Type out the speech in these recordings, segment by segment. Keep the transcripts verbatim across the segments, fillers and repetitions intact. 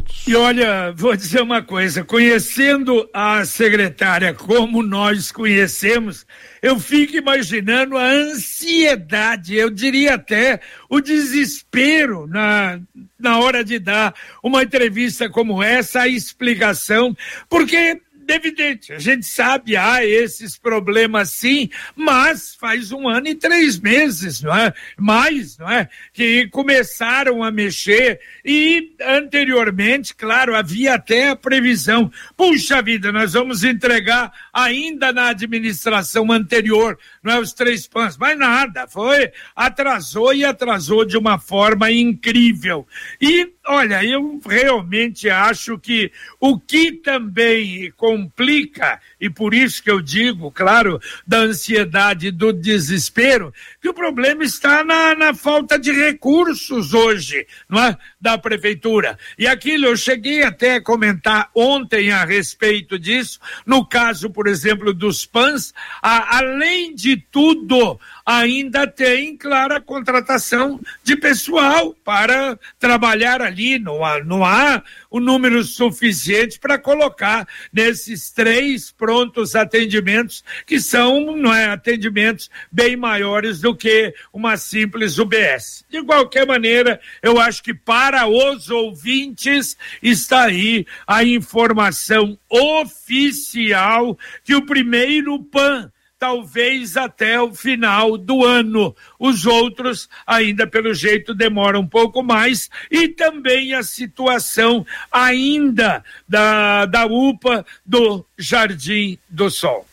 minutos. E olha, vou dizer uma coisa, conhecendo a secretária como nós conhecemos, eu fico imaginando a ansiedade, eu diria até o desespero na, na hora de dar uma entrevista como essa, a explicação, porque evidente, a gente sabe, há esses problemas sim, mas faz um ano e três meses, não é? Mais, não é? Que começaram a mexer e anteriormente, claro, havia até a previsão, puxa vida, nós vamos entregar ainda na administração anterior, não é? Os três P A Ns, mas nada, foi, atrasou e atrasou de uma forma incrível. E, olha, eu realmente acho que o que também complica, e por isso que eu digo, claro, da ansiedade, do desespero, que o problema está na, na falta de recursos hoje, não é? Da prefeitura. E aquilo eu cheguei até a comentar ontem a respeito disso, no caso, por exemplo, dos P A Ns, a, além de tudo, ainda tem, claro, a contratação de pessoal para trabalhar ali, não há, não há o número suficiente para colocar nesses três prontos atendimentos, que são, não é, atendimentos bem maiores do que uma simples U B S. De qualquer maneira, eu acho que para os ouvintes está aí a informação oficial que o primeiro P A N talvez até o final do ano. Os outros ainda pelo jeito demoram um pouco mais, e também a situação ainda da, da U P A do Jardim do Sol.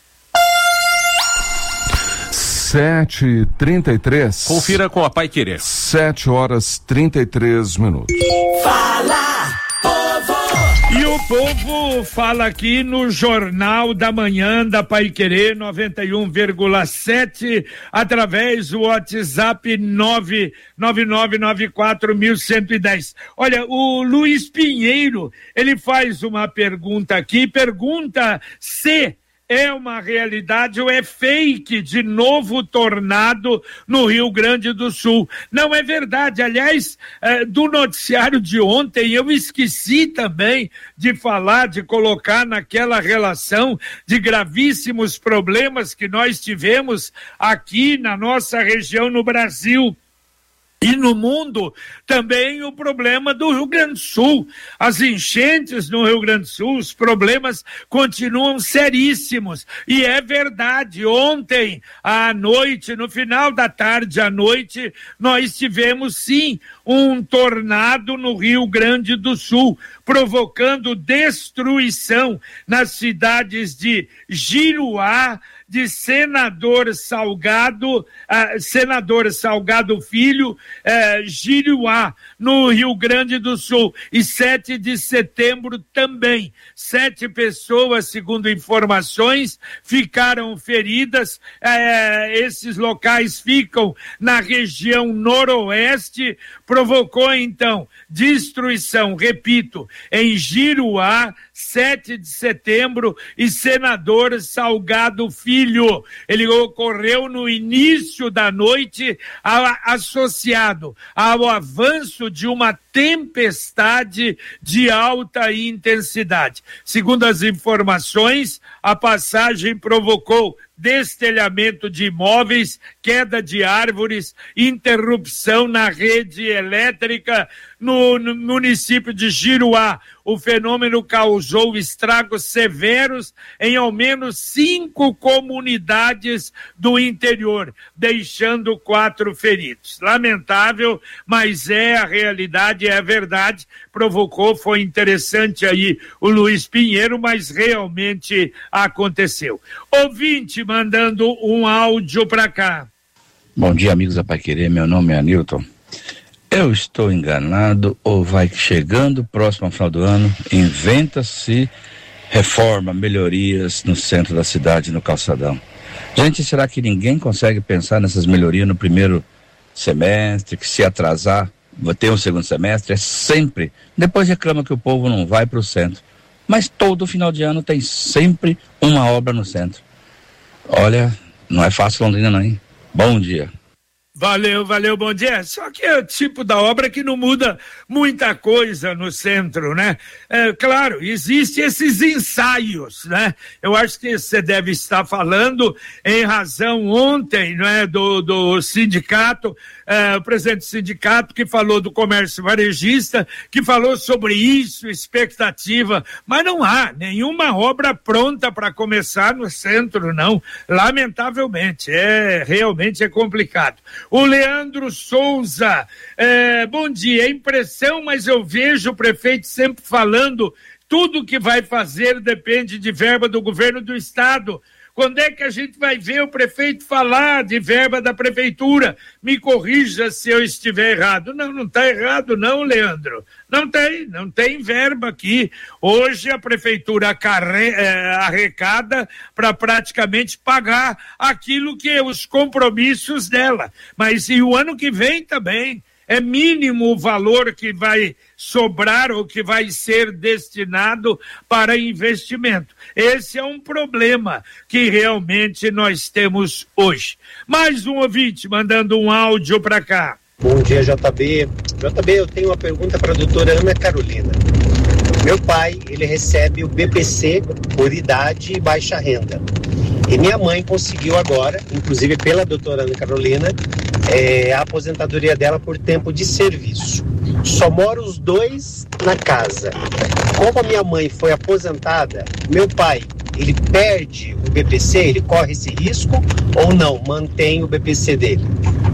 Sete e trinta e três. Confira com a Paiquerê. Sete horas trinta e três minutos. Fala, povo! E o povo fala aqui no Jornal da Manhã da Paiquerê noventa e um vírgula sete, através do WhatsApp nove nove nove nove quatro um um zero. Olha, o Luiz Pinheiro, ele faz uma pergunta aqui, pergunta se é uma realidade ou é fake de novo tornado no Rio Grande do Sul. Não é verdade. Aliás, eh, do noticiário de ontem, eu esqueci também de falar, de colocar naquela relação de gravíssimos problemas que nós tivemos aqui na nossa região no Brasil. E no mundo também o problema do Rio Grande do Sul, as enchentes no Rio Grande do Sul, os problemas continuam seríssimos, e é verdade, ontem à noite, no final da tarde à noite, nós tivemos sim um tornado no Rio Grande do Sul, provocando destruição nas cidades de Giruá, de Senador Salgado, uh, Senador Salgado Filho, uh, Giruá, no Rio Grande do Sul, e sete de setembro também. Sete pessoas, segundo informações, ficaram feridas. Uh, esses locais ficam na região noroeste, provocou então destruição, repito, em Giruá, sete de setembro, e Senador Salgado Filho. Ele ocorreu no início da noite, a, associado ao avanço de uma tempestade de alta intensidade. Segundo as informações, a passagem provocou destelhamento de imóveis, queda de árvores, interrupção na rede elétrica no, no município de Giruá. O fenômeno causou estragos severos em ao menos cinco comunidades do interior, deixando quatro feridos. Lamentável, mas é a realidade, é a verdade. Provocou, foi interessante aí o Luiz Pinheiro, mas realmente aconteceu. Ouvinte mandando um áudio para cá. Bom dia, amigos da Paiquerê, meu nome é Anilton. Eu estou enganado ou vai chegando próximo ao final do ano, inventa-se reforma, melhorias no centro da cidade, no calçadão. Gente, será que ninguém consegue pensar nessas melhorias no primeiro semestre, que se atrasar, vai ter um segundo semestre? É sempre, depois reclama que o povo não vai para o centro. Mas todo final de ano tem sempre uma obra no centro. Olha, não é fácil Londrina não, hein? Bom dia. Valeu, valeu, bom dia. Só que é o tipo da obra que não muda muita coisa no centro, né? É, claro, existem esses ensaios, né? Eu acho que você deve estar falando em razão ontem, né, do, do sindicato, é, o presidente do sindicato que falou do comércio varejista, que falou sobre isso, expectativa, mas não há nenhuma obra pronta para começar no centro, não. Lamentavelmente, é, realmente é complicado. O Leandro Souza, é, bom dia, é impressão, mas eu vejo o prefeito sempre falando, tudo que vai fazer depende de verba do governo do estado. Quando é que a gente vai ver o prefeito falar de verba da prefeitura? Me corrija se eu estiver errado. Não, não está errado não, Leandro. Não tem, não tem verba aqui. Hoje a prefeitura acarre, é, arrecada para praticamente pagar aquilo que é os compromissos dela. Mas e o ano que vem também? É mínimo o valor que vai sobrar ou que vai ser destinado para investimento. Esse é um problema que realmente nós temos hoje. Mais um ouvinte mandando um áudio para cá. Bom dia, J B. J B, eu tenho uma pergunta para a doutora Ana Carolina. Meu pai, ele recebe o B P C por idade e baixa renda. E minha mãe conseguiu agora, inclusive pela doutora Ana Carolina, é, a aposentadoria dela por tempo de serviço. Só moram os dois na casa. Como a minha mãe foi aposentada, meu pai, ele perde o B P C, ele corre esse risco ou não? Mantém o B P C dele?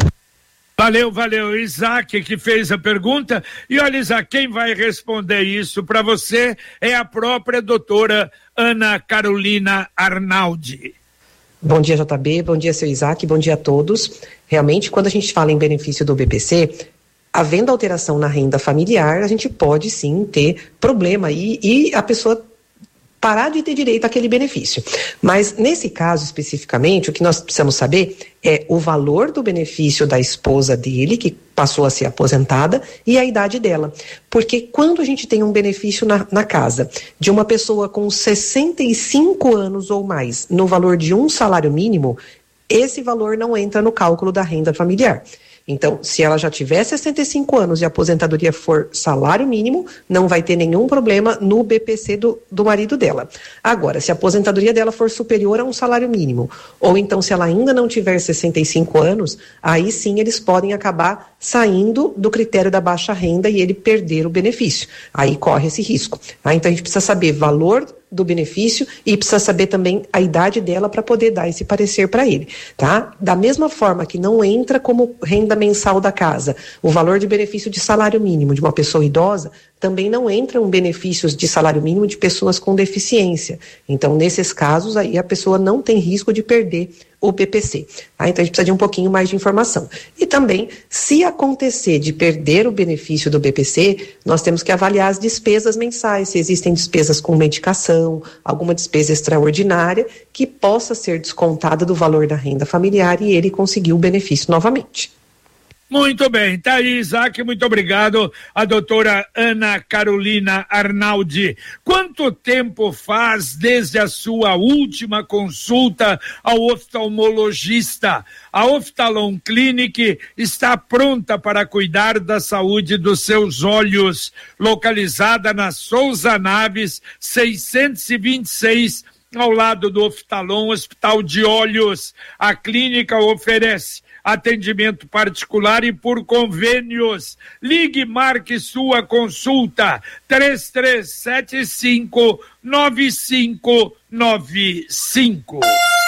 Valeu, valeu, Isaac que fez a pergunta. E olha, Isaac, quem vai responder isso para você é a própria doutora Ana Carolina Arnaldi. Bom dia, J B, bom dia, seu Isaac, bom dia a todos. Realmente, quando a gente fala em benefício do B P C, havendo alteração na renda familiar, a gente pode sim ter problema e, e a pessoa parar de ter direito àquele benefício. Mas, nesse caso especificamente, o que nós precisamos saber é o valor do benefício da esposa dele, que passou a ser aposentada, e a idade dela. Porque quando a gente tem um benefício na, na casa de uma pessoa com sessenta e cinco anos ou mais, no valor de um salário mínimo, esse valor não entra no cálculo da renda familiar. Então, se ela já tiver sessenta e cinco anos e a aposentadoria for salário mínimo, não vai ter nenhum problema no B P C do, do marido dela. Agora, se a aposentadoria dela for superior a um salário mínimo, ou então se ela ainda não tiver sessenta e cinco anos, aí sim eles podem acabar saindo do critério da baixa renda e ele perder o benefício. Aí corre esse risco. Ah, então a gente precisa saber valor do benefício e precisa saber também a idade dela para poder dar esse parecer para ele, tá? Da mesma forma que não entra como renda mensal da casa o valor de benefício de salário mínimo de uma pessoa idosa, também não entram benefícios de salário mínimo de pessoas com deficiência. Então, nesses casos, aí a pessoa não tem risco de perder o B P C. Tá? Então, a gente precisa de um pouquinho mais de informação. E também, se acontecer de perder o benefício do B P C, nós temos que avaliar as despesas mensais, se existem despesas com medicação, alguma despesa extraordinária que possa ser descontada do valor da renda familiar e ele conseguir o benefício novamente. Muito bem, tá aí, Isaac, muito obrigado, a doutora Ana Carolina Arnaldi. Quanto tempo faz desde a sua última consulta ao oftalmologista? A Oftalon Clinic está pronta para cuidar da saúde dos seus olhos, localizada na Souza Naves, seiscentos e vinte e seis, ao lado do Oftalon Hospital de Olhos. A clínica oferece atendimento particular e por convênios. Ligue, marque sua consulta, três três sete cinco, nove cinco nove cinco.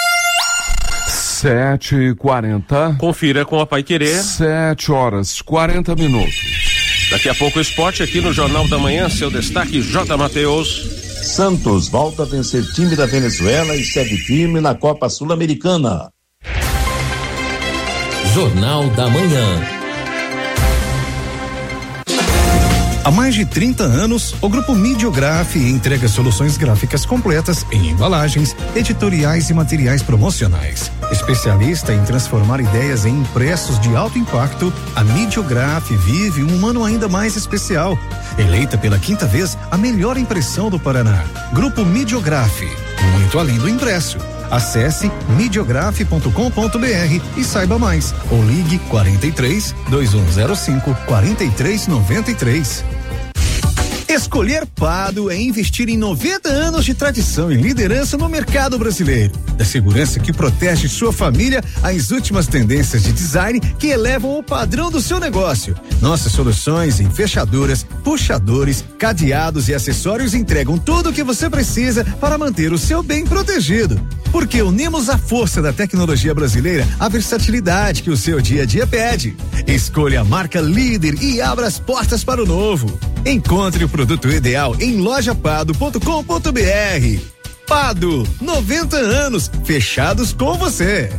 Sete e quarenta. Confira com a Paiquerê. Sete horas, quarenta minutos. Daqui a pouco o esporte aqui no Jornal da Manhã, seu destaque J. Mateus. Santos volta a vencer time da Venezuela e segue firme na Copa Sul-Americana. Jornal da Manhã. Há mais de trinta anos, o Grupo Midiograf entrega soluções gráficas completas em embalagens, editoriais e materiais promocionais. Especialista em transformar ideias em impressos de alto impacto, a Midiograf vive um ano ainda mais especial. Eleita pela quinta vez a melhor impressão do Paraná. Grupo Midiograf, muito além do impresso. Acesse midiograf ponto com ponto br e saiba mais. Ou ligue quarenta e três, dois um zero cinco, quarenta e três noventa e três. Escolher Pado é investir em noventa anos de tradição e liderança no mercado brasileiro. Da segurança que protege sua família às últimas tendências de design que elevam o padrão do seu negócio. Nossas soluções em fechaduras, puxadores, cadeados e acessórios entregam tudo o que você precisa para manter o seu bem protegido. Porque unimos a força da tecnologia brasileira à versatilidade que o seu dia a dia pede. Escolha a marca líder e abra as portas para o novo. Encontre o produto ideal em loja pado ponto com ponto br. Pado, noventa anos, fechados com você.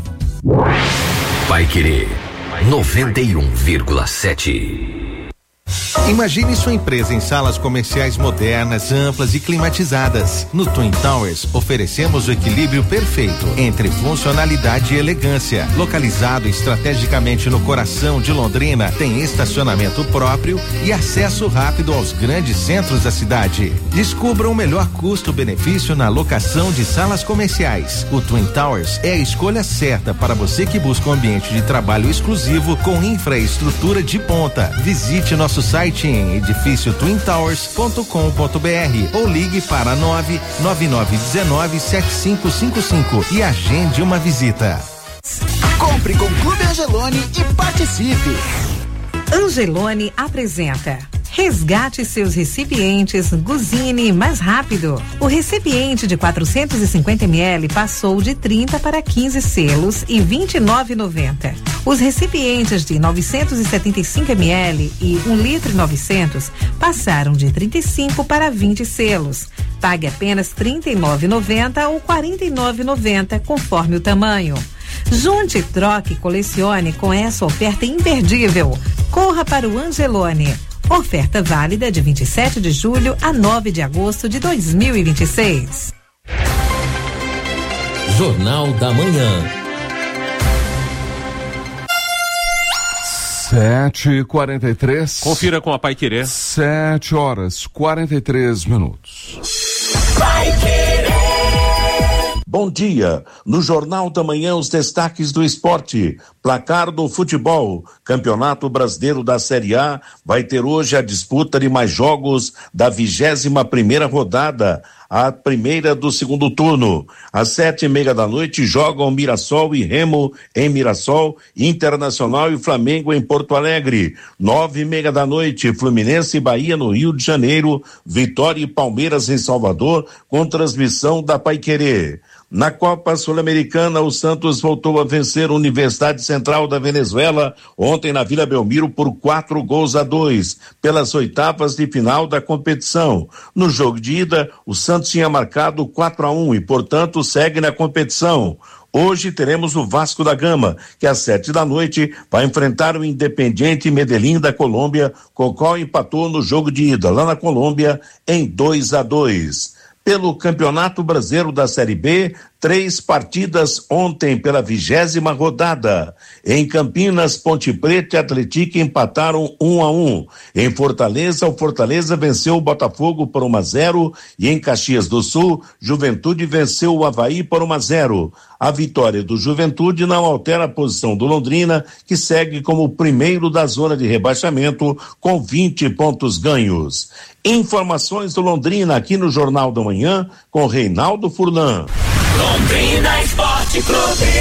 Paiquerê noventa e um vírgula sete. Imagine sua empresa em salas comerciais modernas, amplas e climatizadas. No Twin Towers, oferecemos o equilíbrio perfeito entre funcionalidade e elegância. Localizado estrategicamente no coração de Londrina, tem estacionamento próprio e acesso rápido aos grandes centros da cidade. Descubra o melhor custo-benefício na locação de salas comerciais. O Twin Towers é a escolha certa para você que busca um ambiente de trabalho exclusivo com infraestrutura de ponta. Visite nosso site em edifício twin towers ponto com ponto br ou ligue para nove nove nove um nove sete cinco cinco cinco e agende uma visita. Compre com o Clube Angeloni e participe. Angeloni apresenta Resgate seus recipientes Guzini mais rápido. O recipiente de quatrocentos e cinquenta mililitros passou de trinta para quinze selos e vinte e nove reais e noventa centavos. Os recipientes de novecentos e setenta e cinco mililitros e um litro e novecentos passaram de trinta e cinco para vinte selos. Pague apenas trinta e nove reais e noventa centavos ou quarenta e nove reais e noventa centavos conforme o tamanho. Junte, troque e colecione com essa oferta imperdível. Corra para o Angeloni. Oferta válida de vinte e sete de julho a nove de agosto de dois mil e vinte e seis. Jornal da Manhã. Sete e quarenta e três. Confira com a Paiquerê. Sete horas, quarenta e três minutos. Paiquerê. Bom dia. No Jornal da Manhã, os destaques do esporte. Placar do futebol. Campeonato Brasileiro da Série A vai ter hoje a disputa de mais jogos da vigésima primeira rodada, a primeira do segundo turno. Às sete e meia da noite jogam Mirassol e Remo em Mirassol, Internacional e Flamengo em Porto Alegre. Nove e meia da noite, Fluminense e Bahia no Rio de Janeiro, Vitória e Palmeiras em Salvador, com transmissão da Paiquerê. Na Copa Sul-Americana, o Santos voltou a vencer a Universidade Central da Venezuela ontem na Vila Belmiro por quatro gols a dois, pelas oitavas de final da competição. No jogo de ida, o Santos tinha marcado quatro a um e, portanto, segue na competição. Hoje teremos o Vasco da Gama, que às sete da noite vai enfrentar o Independiente Medellín da Colômbia, com o qual empatou no jogo de ida lá na Colômbia em dois a dois. Pelo Campeonato Brasileiro da Série B, três partidas ontem pela vigésima rodada. Em Campinas, Ponte Preta e Atlético empataram um a um. Em Fortaleza, o Fortaleza venceu o Botafogo por um a zero e em Caxias do Sul, Juventude venceu o Avaí por um a zero. A vitória do Juventude não altera a posição do Londrina, que segue como o primeiro da zona de rebaixamento com vinte pontos ganhos. Informações do Londrina aqui no Jornal da Manhã com Reinaldo Furlan. Londrina Esporte Clube.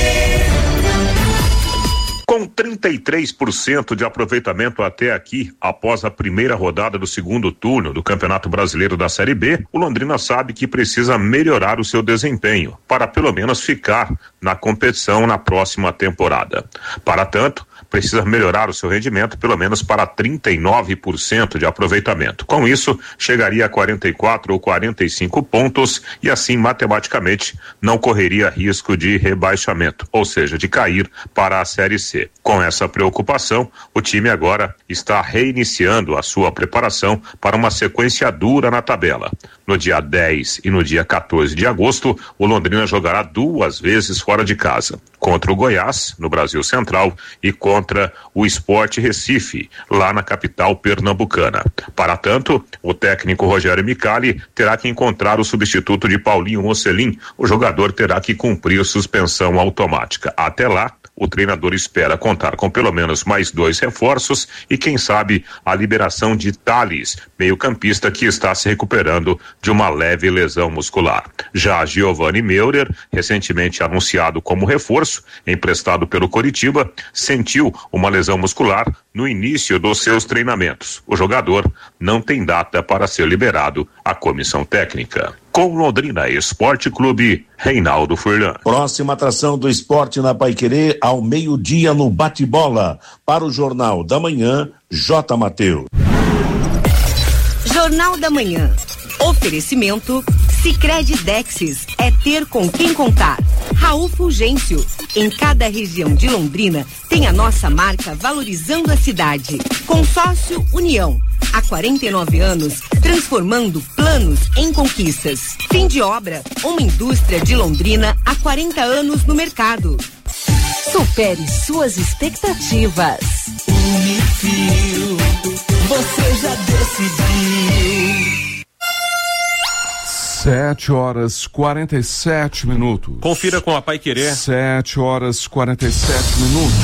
Com trinta e três por cento de aproveitamento até aqui, após a primeira rodada do segundo turno do Campeonato Brasileiro da Série B, o Londrina sabe que precisa melhorar o seu desempenho para pelo menos ficar na competição na próxima temporada. Para tanto, precisa melhorar o seu rendimento pelo menos para trinta e nove por cento de aproveitamento. Com isso, chegaria a quarenta e quatro ou quarenta e cinco pontos e assim matematicamente não correria risco de rebaixamento, ou seja, de cair para a Série C. Com essa preocupação, o time agora está reiniciando a sua preparação para uma sequência dura na tabela. No dia dez e no dia quatorze de agosto, o Londrina jogará duas vezes fora de casa, contra o Goiás, no Brasil Central, e contra o Sport Recife, lá na capital pernambucana. Para tanto, o técnico Rogério Micali terá que encontrar o substituto de Paulinho Mocelin. O jogador terá que cumprir suspensão automática. Até lá, o treinador espera contar com pelo menos mais dois reforços e, quem sabe, a liberação de Thales, meio-campista que está se recuperando de uma leve lesão muscular. Já Giovanni Meurer, recentemente anunciado como reforço, emprestado pelo Coritiba, sentiu uma lesão muscular no início dos seus treinamentos. O jogador não tem data para ser liberado à comissão técnica. Com Londrina Esporte Clube, Reinaldo Furlan. Próxima atração do esporte na Paiquerê, ao meio-dia no Bate-Bola. Para o Jornal da Manhã, J. Mateus. Jornal da Manhã. Oferecimento Sicredi Dexis, é ter com quem contar. Raul Fulgêncio, em cada região de Londrina tem a nossa marca valorizando a cidade. Consórcio União, há quarenta e nove anos transformando planos em conquistas. Fim de obra, uma indústria de Londrina há quarenta anos no mercado. Supere suas expectativas. Unifil, você já decidiu. Sete horas quarenta e sete minutos. Confira com a Paiquerê. Sete horas quarenta e sete minutos.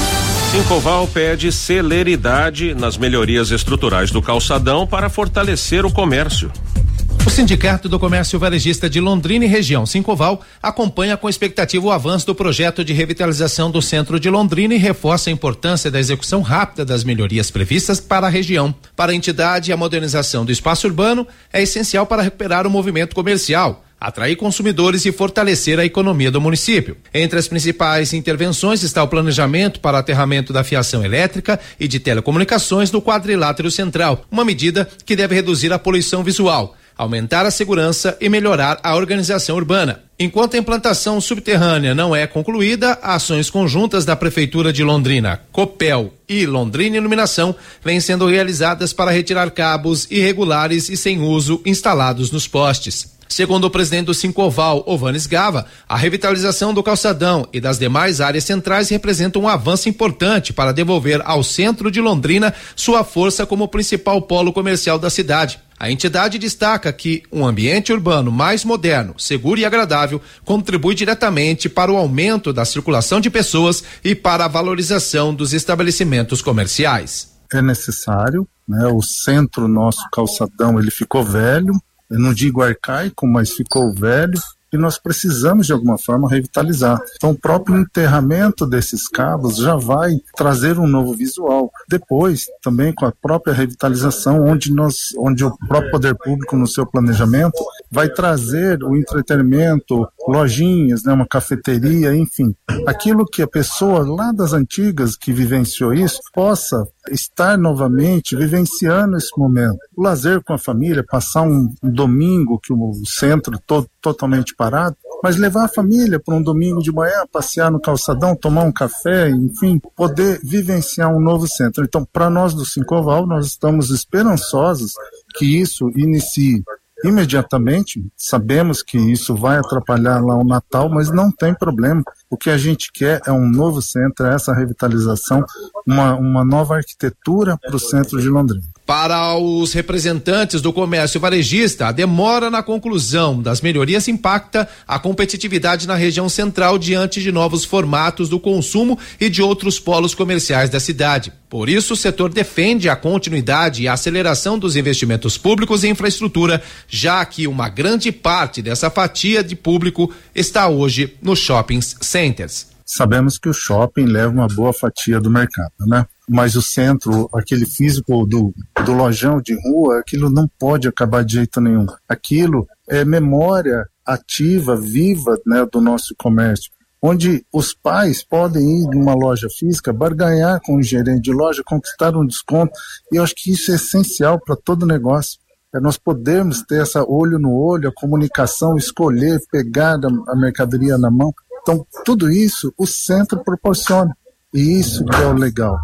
Sincoval pede celeridade nas melhorias estruturais do calçadão para fortalecer o comércio. O Sindicato do Comércio Varejista de Londrina e região Sincoval acompanha com expectativa o avanço do projeto de revitalização do centro de Londrina e reforça a importância da execução rápida das melhorias previstas para a região. Para a entidade, a modernização do espaço urbano é essencial para recuperar o movimento comercial, atrair consumidores e fortalecer a economia do município. Entre as principais intervenções está o planejamento para aterramento da fiação elétrica e de telecomunicações no quadrilátero central, uma medida que deve reduzir a poluição visual, aumentar a segurança e melhorar a organização urbana. Enquanto a implantação subterrânea não é concluída, ações conjuntas da Prefeitura de Londrina, Copel e Londrina Iluminação vêm sendo realizadas para retirar cabos irregulares e sem uso instalados nos postes. Segundo o presidente do Sincoval, Ovanes Gava, a revitalização do calçadão e das demais áreas centrais representa um avanço importante para devolver ao centro de Londrina sua força como principal polo comercial da cidade. A entidade destaca que um ambiente urbano mais moderno, seguro e agradável contribui diretamente para o aumento da circulação de pessoas e para a valorização dos estabelecimentos comerciais. É necessário, né? O centro, nosso calçadão, ele ficou velho, eu não digo arcaico, mas ficou velho, e nós precisamos de alguma forma revitalizar. Então o próprio enterramento desses cabos já vai trazer um novo visual. Depois, também com a própria revitalização, onde nós, onde o próprio poder público no seu planejamento vai trazer o entretenimento, lojinhas, né, uma cafeteria, enfim, aquilo que a pessoa lá das antigas que vivenciou isso possa estar novamente vivenciando esse momento. O lazer com a família, passar um, um domingo que o centro todo totalmente parado, mas levar a família para um domingo de manhã, passear no calçadão, tomar um café, enfim, poder vivenciar um novo centro. Então, para nós do Sincoval, nós estamos esperançosos que isso inicie imediatamente. Sabemos que isso vai atrapalhar lá o Natal, mas não tem problema. O que a gente quer é um novo centro, é essa revitalização, uma, uma nova arquitetura para o centro de Londrina. Para os representantes do comércio varejista, a demora na conclusão das melhorias impacta a competitividade na região central diante de novos formatos do consumo e de outros polos comerciais da cidade. Por isso, o setor defende a continuidade e a aceleração dos investimentos públicos em infraestrutura, já que uma grande parte dessa fatia de público está hoje nos shopping centers. Sabemos que o shopping leva uma boa fatia do mercado, né? Mas o centro, aquele físico do, do lojão de rua, aquilo não pode acabar de jeito nenhum. Aquilo é memória ativa, viva, né, do nosso comércio, onde os pais podem ir numa loja física, barganhar com o gerente de loja, conquistar um desconto, e eu acho que isso é essencial para todo negócio. É nós podermos ter essa olho no olho, a comunicação, escolher, pegar a, a mercadoria na mão. Então, tudo isso o centro proporciona. E isso que é o legal.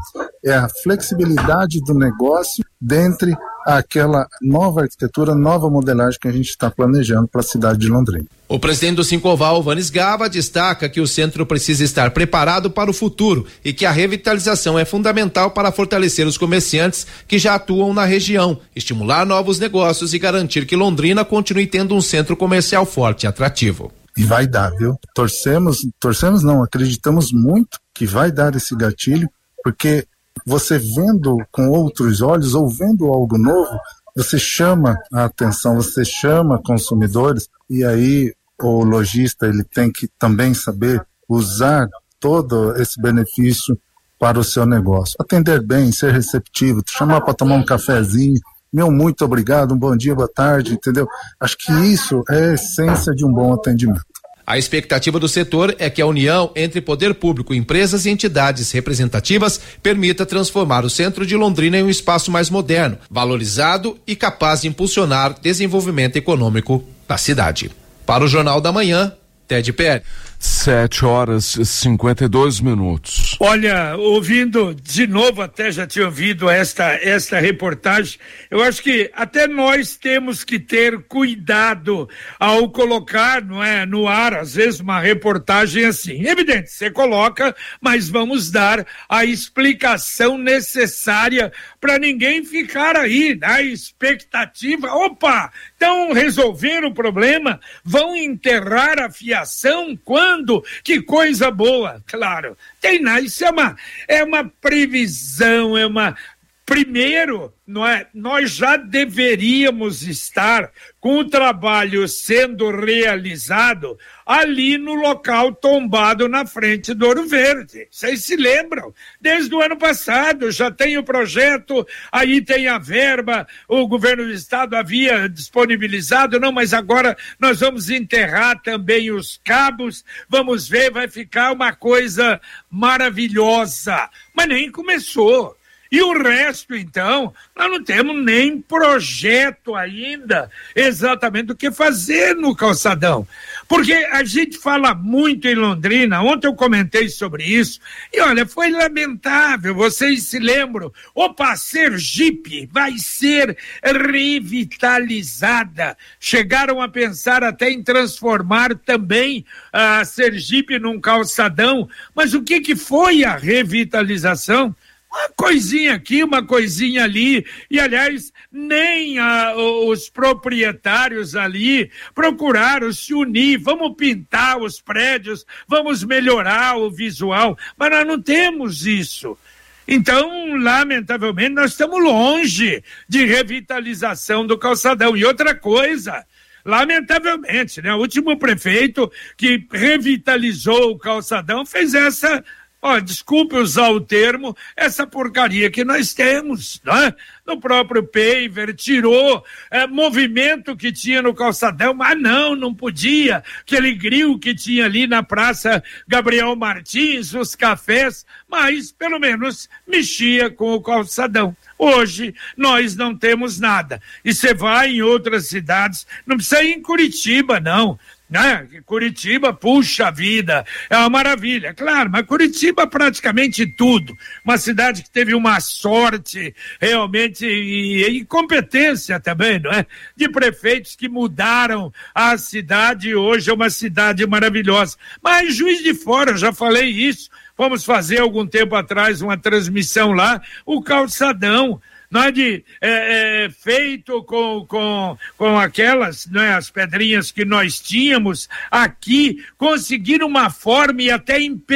é a flexibilidade do negócio dentre aquela nova arquitetura, nova modelagem que a gente está planejando para a cidade de Londrina. O presidente do Sincoval, Vanes Gava, destaca que o centro precisa estar preparado para o futuro e que a revitalização é fundamental para fortalecer os comerciantes que já atuam na região, estimular novos negócios e garantir que Londrina continue tendo um centro comercial forte e atrativo. E vai dar, viu? Torcemos, torcemos não, acreditamos muito que vai dar esse gatilho, porque você vendo com outros olhos ou vendo algo novo, você chama a atenção, você chama consumidores, e aí o lojista ele tem que também saber usar todo esse benefício para o seu negócio. Atender bem, ser receptivo, te chamar para tomar um cafezinho, meu muito obrigado, um bom dia, boa tarde, entendeu? Acho que isso é a essência de um bom atendimento. A expectativa do setor é que a união entre poder público, empresas e entidades representativas permita transformar o centro de Londrina em um espaço mais moderno, valorizado e capaz de impulsionar desenvolvimento econômico da cidade. Para o Jornal da Manhã, Ted Pérez. Sete horas e cinquenta e dois minutos. Olha, ouvindo de novo, até já tinha ouvido esta, esta reportagem, eu acho que até nós temos que ter cuidado ao colocar, não é, no ar, às vezes, uma reportagem assim. Evidente, você coloca, mas vamos dar a explicação necessária para ninguém ficar aí na expectativa. Opa, então resolveram o problema? Vão enterrar a fiação? Quando? Que coisa boa, claro. Tem nada, isso é uma, é uma previsão, é uma... Primeiro, não é, nós já deveríamos estar com o trabalho sendo realizado ali no local tombado na frente do Ouro Verde. Vocês se lembram? Desde o ano passado já tem o projeto, aí tem a verba, o governo do estado havia disponibilizado, não, mas agora nós vamos enterrar também os cabos, vamos ver, vai ficar uma coisa maravilhosa. Mas nem começou. E o resto, então, nós não temos nem projeto ainda exatamente do que fazer no calçadão. Porque a gente fala muito em Londrina, ontem eu comentei sobre isso, e olha, foi lamentável, vocês se lembram, opa, Sergipe vai ser revitalizada. Chegaram a pensar até em transformar também a Sergipe num calçadão, mas o que que foi a revitalização? Uma coisinha aqui, uma coisinha ali, e aliás, nem a, os proprietários ali procuraram se unir, vamos pintar os prédios, vamos melhorar o visual, mas nós não temos isso. Então, lamentavelmente, nós estamos longe de revitalização do calçadão. E outra coisa, lamentavelmente, né? O último prefeito que revitalizou o calçadão fez essa... Ó, oh, desculpe usar o termo, essa porcaria que nós temos, né? No próprio paver, tirou é, movimento que tinha no calçadão, mas não, não podia, aquele grill que tinha ali na Praça Gabriel Martins, os cafés, mas pelo menos mexia com o calçadão. Hoje nós não temos nada, e você vai em outras cidades, não precisa ir em Curitiba, não, né? Curitiba, puxa vida, é uma maravilha, claro, mas Curitiba praticamente tudo, uma cidade que teve uma sorte realmente e, e competência também, não é? De prefeitos que mudaram a cidade e hoje é uma cidade maravilhosa, mas Juiz de Fora, eu já falei isso, fomos fazer algum tempo atrás uma transmissão lá, o calçadão, não é de, é, é, feito com, com, com aquelas, não é, as pedrinhas que nós tínhamos aqui, conseguiram uma forma e até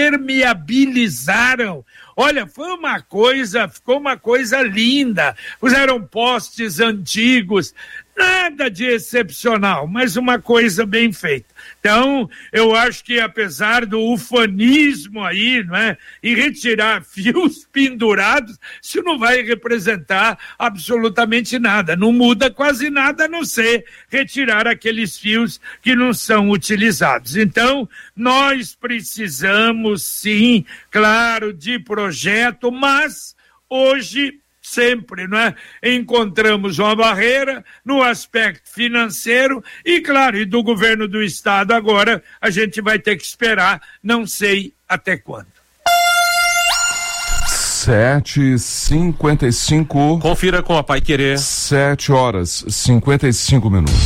impermeabilizaram. Olha, foi uma coisa, ficou uma coisa linda. Puseram postes antigos, nada de excepcional, mas uma coisa bem feita. Então, eu acho que apesar do ufanismo aí, não é, e retirar fios pendurados, isso não vai representar absolutamente nada, não muda quase nada a não ser retirar aqueles fios que não são utilizados. Então, nós precisamos sim, claro, de projeto, mas hoje sempre, não é? Encontramos uma barreira no aspecto financeiro e, claro, e do governo do estado agora a gente vai ter que esperar, não sei até quando. sete e cinquenta e cinco. Confira com a Paiquerê. sete horas e cinquenta e cinco minutos.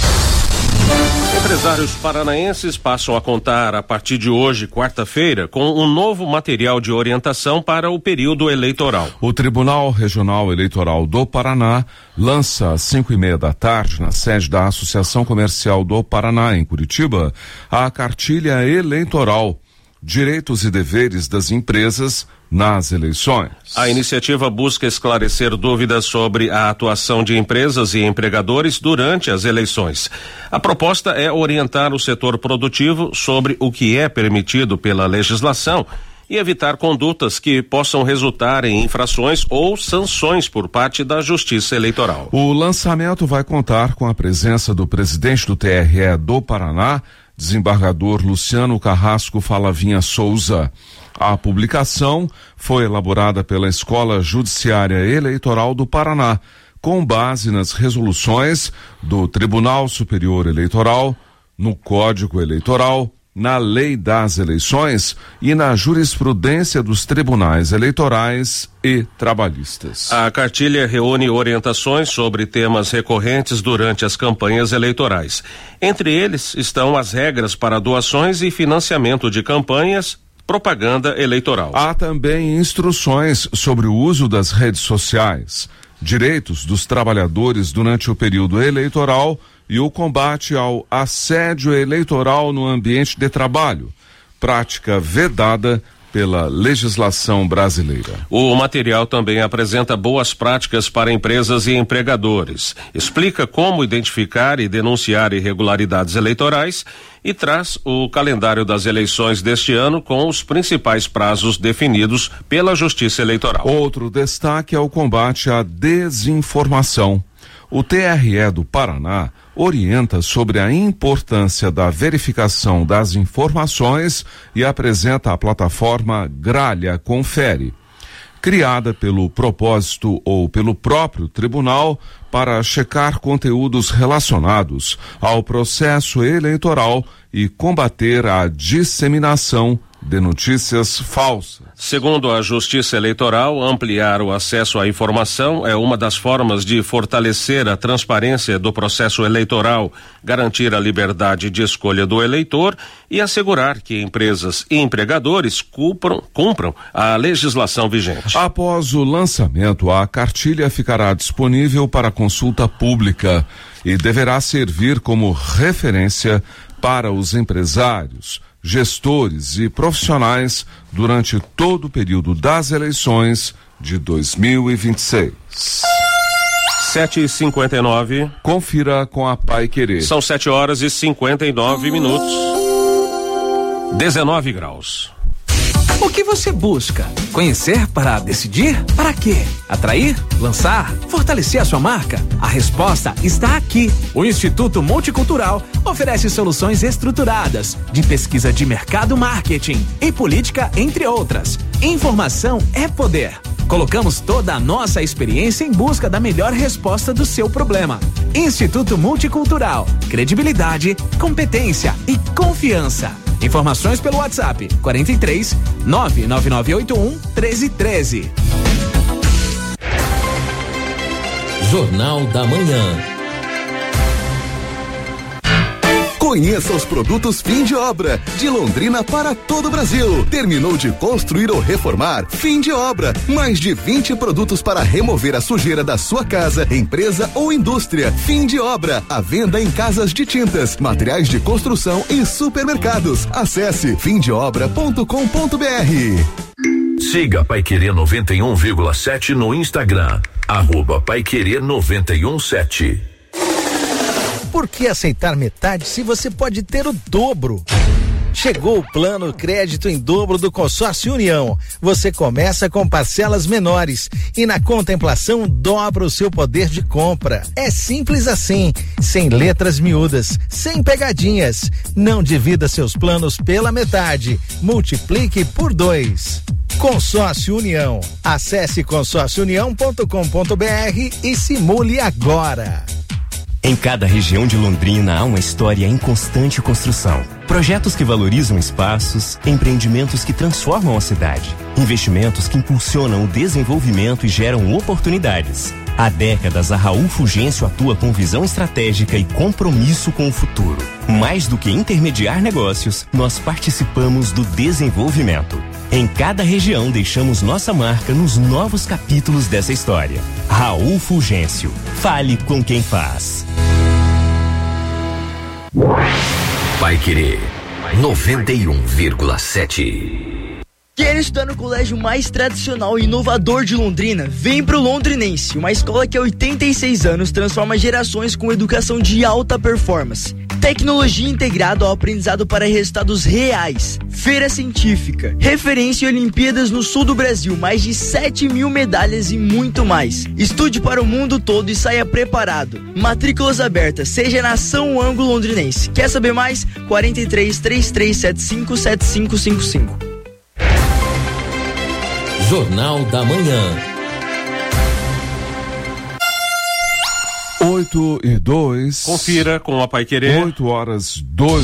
Empresários paranaenses passam a contar a partir de hoje, quarta-feira, com um novo material de orientação para o período eleitoral. O Tribunal Regional Eleitoral do Paraná lança às cinco e meia da tarde, na sede da Associação Comercial do Paraná, em Curitiba, a cartilha eleitoral, Direitos e Deveres das Empresas nas Eleições. A iniciativa busca esclarecer dúvidas sobre a atuação de empresas e empregadores durante as eleições. A proposta é orientar o setor produtivo sobre o que é permitido pela legislação e evitar condutas que possam resultar em infrações ou sanções por parte da Justiça Eleitoral. O lançamento vai contar com a presença do presidente do T R E do Paraná, desembargador Luciano Carrasco Falavinha Souza. A publicação foi elaborada pela Escola Judiciária Eleitoral do Paraná, com base nas resoluções do Tribunal Superior Eleitoral, no Código Eleitoral, na Lei das Eleições e na jurisprudência dos tribunais eleitorais e trabalhistas. A cartilha reúne orientações sobre temas recorrentes durante as campanhas eleitorais. Entre eles estão as regras para doações e financiamento de campanhas, propaganda eleitoral. Há também instruções sobre o uso das redes sociais, direitos dos trabalhadores durante o período eleitoral e o combate ao assédio eleitoral no ambiente de trabalho, prática vedada pela legislação brasileira. O material também apresenta boas práticas para empresas e empregadores, explica como identificar e denunciar irregularidades eleitorais e traz o calendário das eleições deste ano com os principais prazos definidos pela Justiça Eleitoral. Outro destaque é o combate à desinformação. O T R E do Paraná orienta sobre a importância da verificação das informações e apresenta a plataforma Gralha Confere, criada pelo propósito ou pelo próprio tribunal para checar conteúdos relacionados ao processo eleitoral e combater a disseminação de notícias falsas. Segundo a Justiça Eleitoral, ampliar o acesso à informação é uma das formas de fortalecer a transparência do processo eleitoral, garantir a liberdade de escolha do eleitor e assegurar que empresas e empregadores cumpram, cumpram a legislação vigente. Após o lançamento, a cartilha ficará disponível para consulta pública e deverá servir como referência para os empresários, gestores e profissionais durante todo o período das eleições de dois mil e vinte e seis. sete e cinquenta e nove. Confira com a Paiquerê. São sete horas e cinquenta e nove minutos. dezenove graus. O que você busca? Conhecer para decidir? Para quê? Atrair? Lançar? Fortalecer a sua marca? A resposta está aqui. O Instituto Multicultural oferece soluções estruturadas de pesquisa de mercado, marketing e política, entre outras. Informação é poder. Colocamos toda a nossa experiência em busca da melhor resposta do seu problema. Instituto Multicultural. Credibilidade, competência e confiança. Informações pelo WhatsApp quarenta e três, nove nove nove oito um, treze treze. Jornal da Manhã. Conheça os produtos fim de obra, de Londrina para todo o Brasil. Terminou de construir ou reformar? Fim de obra. Mais de vinte produtos para remover a sujeira da sua casa, empresa ou indústria. Fim de obra. A venda em casas de tintas, materiais de construção e supermercados. Acesse fim de obra ponto com ponto br. Siga Paiquerê noventa e um vírgula sete no Instagram. Arroba Paiquerê noventa e um sete. Por que aceitar metade se você pode ter o dobro? Chegou o plano crédito em dobro do Consórcio União. Você começa com parcelas menores e na contemplação dobra o seu poder de compra. É simples assim, sem letras miúdas, sem pegadinhas. Não divida seus planos pela metade, multiplique por dois. Consórcio União. Acesse consórcio união ponto com ponto br e simule agora. Em cada região de Londrina há uma história em constante construção. Projetos que valorizam espaços, empreendimentos que transformam a cidade, investimentos que impulsionam o desenvolvimento e geram oportunidades. Há décadas, a Raul Fulgêncio atua com visão estratégica e compromisso com o futuro. Mais do que intermediar negócios, nós participamos do desenvolvimento. Em cada região, deixamos nossa marca nos novos capítulos dessa história. Raul Fulgêncio. Fale com quem faz. Paiquerê noventa e um vírgula sete. Quer estudar no colégio mais tradicional e inovador de Londrina? Vem pro Londrinense, uma escola que há oitenta e seis anos transforma gerações com educação de alta performance. Tecnologia integrada ao aprendizado para resultados reais. Feira científica, referência em Olimpíadas no sul do Brasil, mais de sete mil medalhas e muito mais. Estude para o mundo todo e saia preparado. Matrículas abertas, seja na São Ângulo Londrinense. Quer saber mais? quarenta e três, trinta e três setenta e cinco, setenta e cinco cinquenta e cinco. Jornal da Manhã. Oito e dois. Confira com a Paiquerê. Oito horas, dois.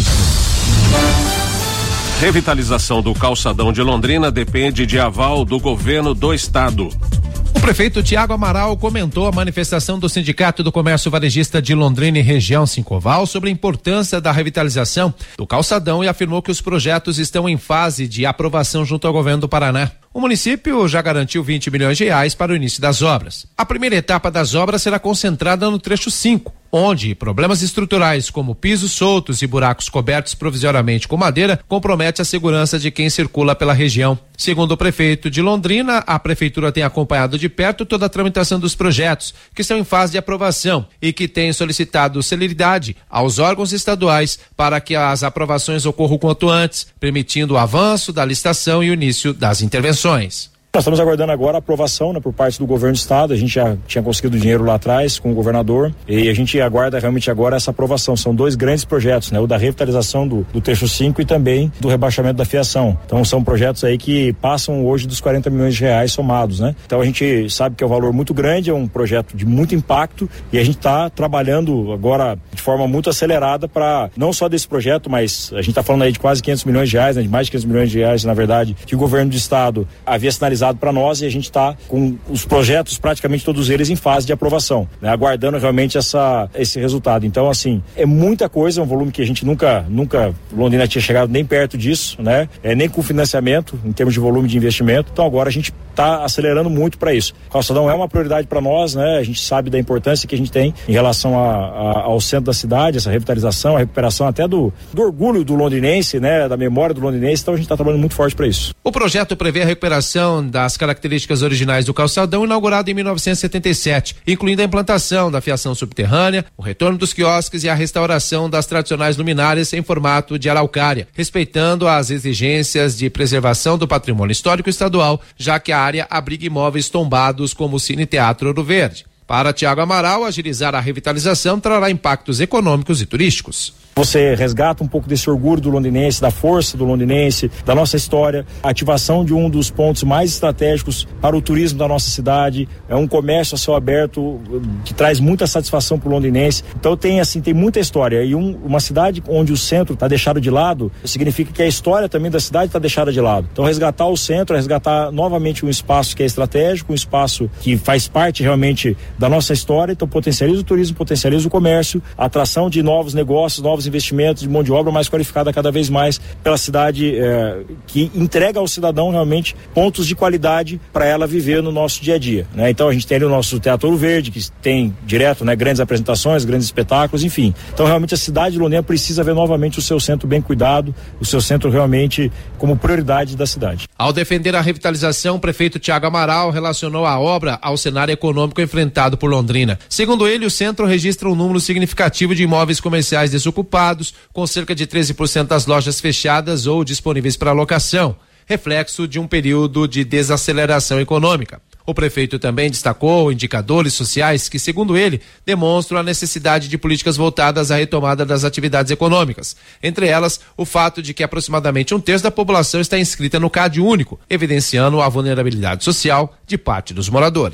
Revitalização do calçadão de Londrina depende de aval do governo do estado. O prefeito Tiago Amaral comentou a manifestação do Sindicato do Comércio Varejista de Londrina e região Cincoval sobre a importância da revitalização do calçadão e afirmou que os projetos estão em fase de aprovação junto ao governo do Paraná. O município já garantiu vinte milhões de reais para o início das obras. A primeira etapa das obras será concentrada no trecho cinco, onde problemas estruturais como pisos soltos e buracos cobertos provisoriamente com madeira compromete a segurança de quem circula pela região. Segundo o prefeito de Londrina, a prefeitura tem acompanhado de perto toda a tramitação dos projetos, que estão em fase de aprovação e que tem solicitado celeridade aos órgãos estaduais para que as aprovações ocorram quanto antes, permitindo o avanço da licitação e o início das intervenções. Nós estamos aguardando agora a aprovação, né, por parte do governo do estado. A gente já tinha conseguido dinheiro lá atrás com o governador e a gente aguarda realmente agora essa aprovação. São dois grandes projetos, né, o da revitalização do, do trecho cinco e também do rebaixamento da fiação. Então são projetos aí que passam hoje dos quarenta milhões de reais somados, né? Então a gente sabe que é um valor muito grande, é um projeto de muito impacto e a gente está trabalhando agora de forma muito acelerada para não só desse projeto, mas a gente está falando aí de quase quinhentos milhões de reais, né, de mais de quinhentos milhões de reais, na verdade, que o governo do estado havia sinalizado para nós e a gente está com os projetos, praticamente todos eles, em fase de aprovação, né? Aguardando realmente essa, esse resultado. Então, assim, é muita coisa, é um volume que a gente nunca, nunca, Londrina tinha chegado nem perto disso, né? É, nem com financiamento, em termos de volume de investimento. Então, agora a gente está acelerando muito para isso. O calçadão é uma prioridade para nós, né? A gente sabe da importância que a gente tem em relação a, a, ao centro da cidade, essa revitalização, a recuperação até do, do orgulho do londrinense, né? Da memória do londrinense. Então, a gente está trabalhando muito forte para isso. O projeto prevê a recuperação das características originais do calçadão, inaugurado em mil novecentos e setenta e sete, incluindo a implantação da fiação subterrânea, o retorno dos quiosques e a restauração das tradicionais luminárias em formato de araucária, respeitando as exigências de preservação do patrimônio histórico estadual, já que a área abriga imóveis tombados como o Cine Teatro Ouro Verde. Para Tiago Amaral, agilizar a revitalização trará impactos econômicos e turísticos. Você resgata um pouco desse orgulho do londinense, da força do londinense, da nossa história, a ativação de um dos pontos mais estratégicos para o turismo da nossa cidade, é um comércio a céu aberto que traz muita satisfação para o londinense. Então tem assim, tem muita história e um, uma cidade onde o centro está deixado de lado, significa que a história também da cidade está deixada de lado. Então resgatar o centro, resgatar novamente um espaço que é estratégico, um espaço que faz parte realmente da nossa história, então potencializa o turismo, potencializa o comércio, a atração de novos negócios, novos investimentos de mão de obra mais qualificada cada vez mais pela cidade, eh, que entrega ao cidadão realmente pontos de qualidade para ela viver no nosso dia a dia, né? Então a gente tem ali o nosso Teatro Ouro Verde, que tem direto, né, grandes apresentações, grandes espetáculos, enfim. Então realmente a cidade de Londrina precisa ver novamente o seu centro bem cuidado, o seu centro realmente como prioridade da cidade. Ao defender a revitalização, o prefeito Tiago Amaral relacionou a obra ao cenário econômico enfrentado por Londrina. Segundo ele, o centro registra um número significativo de imóveis comerciais desocupados, com cerca de treze por cento das lojas fechadas ou disponíveis para locação, reflexo de um período de desaceleração econômica. O prefeito também destacou indicadores sociais que, segundo ele, demonstram a necessidade de políticas voltadas à retomada das atividades econômicas. Entre elas, o fato de que aproximadamente um terço da população está inscrita no C A D único, evidenciando a vulnerabilidade social de parte dos moradores.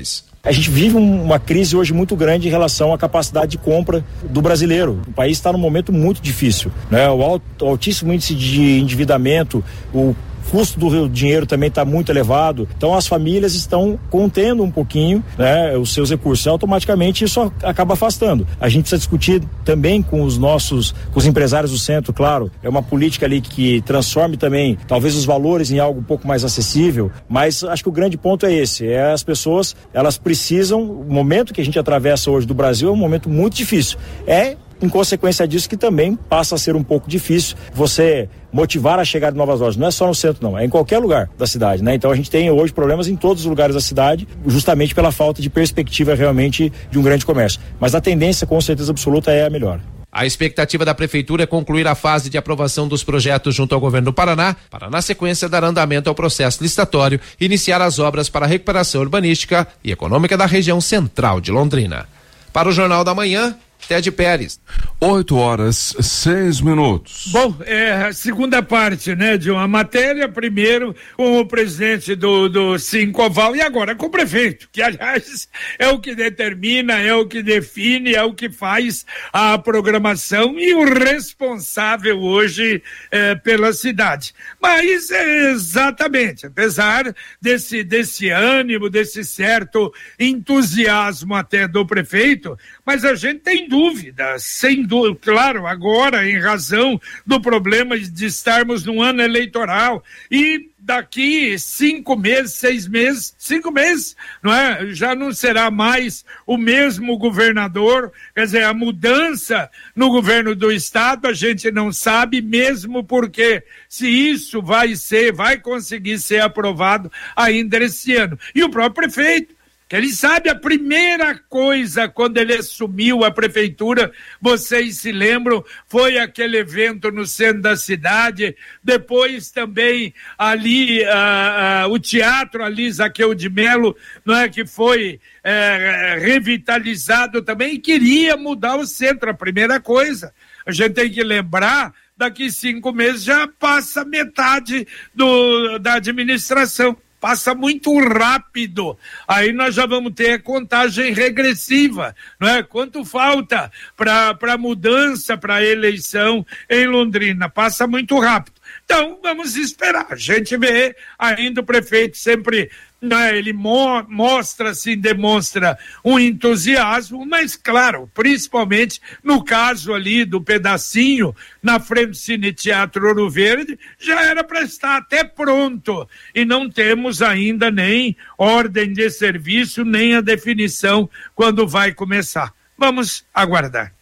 A gente vive um, uma crise hoje muito grande em relação à capacidade de compra do brasileiro. O país está num momento muito difícil, né? O, alto, o altíssimo índice de endividamento, o O custo do dinheiro também está muito elevado, então as famílias estão contendo um pouquinho, né, os seus recursos, e automaticamente isso acaba afastando. A gente precisa discutir também com os nossos, com os empresários do centro, claro, é uma política ali que transforme também, talvez os valores em algo um pouco mais acessível, mas acho que o grande ponto é esse, é as pessoas, elas precisam, o momento que a gente atravessa hoje do Brasil é um momento muito difícil, é em consequência disso que também passa a ser um pouco difícil você motivar a chegada de novas lojas. Não é só no centro, não, é em qualquer lugar da cidade, né? Então a gente tem hoje problemas em todos os lugares da cidade, justamente pela falta de perspectiva realmente de um grande comércio. Mas a tendência, com certeza absoluta, é a melhor. A expectativa da Prefeitura é concluir a fase de aprovação dos projetos junto ao Governo do Paraná, para na sequência dar andamento ao processo licitatório e iniciar as obras para a recuperação urbanística e econômica da região central de Londrina. Para o Jornal da Manhã, Ted Pérez. Oito horas, seis minutos. Bom, é a segunda parte, né, de uma matéria, primeiro com o presidente do, do Sincoval e agora com o prefeito, que aliás é o que determina, é o que define, é o que faz a programação e o responsável hoje é, pela cidade. Mas é exatamente, apesar desse, desse ânimo, desse certo entusiasmo até do prefeito, mas a gente tem dúvidas, sem dúvida, claro, agora em razão do problema de estarmos num ano eleitoral e daqui cinco meses, seis meses, cinco meses, não é? Já não será mais o mesmo governador, quer dizer, a mudança no governo do estado a gente não sabe mesmo porque se isso vai ser, vai conseguir ser aprovado ainda esse ano. E o próprio prefeito, ele sabe, a primeira coisa quando ele assumiu a prefeitura, vocês se lembram, foi aquele evento no centro da cidade, depois também ali uh, uh, o teatro ali, Zaqueu de Melo, não é, que foi uh, revitalizado também e queria mudar o centro, a primeira coisa. A gente tem que lembrar, daqui cinco meses já passa metade do, da administração. Passa muito rápido, aí nós já vamos ter contagem regressiva, não é? Quanto falta para para mudança, para eleição em Londrina? Passa muito rápido. Então, vamos esperar. A gente vê ainda o prefeito sempre, né, ele mo- mostra, assim, demonstra um entusiasmo, mas claro, principalmente no caso ali do pedacinho na frente do Cine Teatro Ouro Verde, já era para estar até pronto e não temos ainda nem ordem de serviço, nem a definição quando vai começar. Vamos aguardar.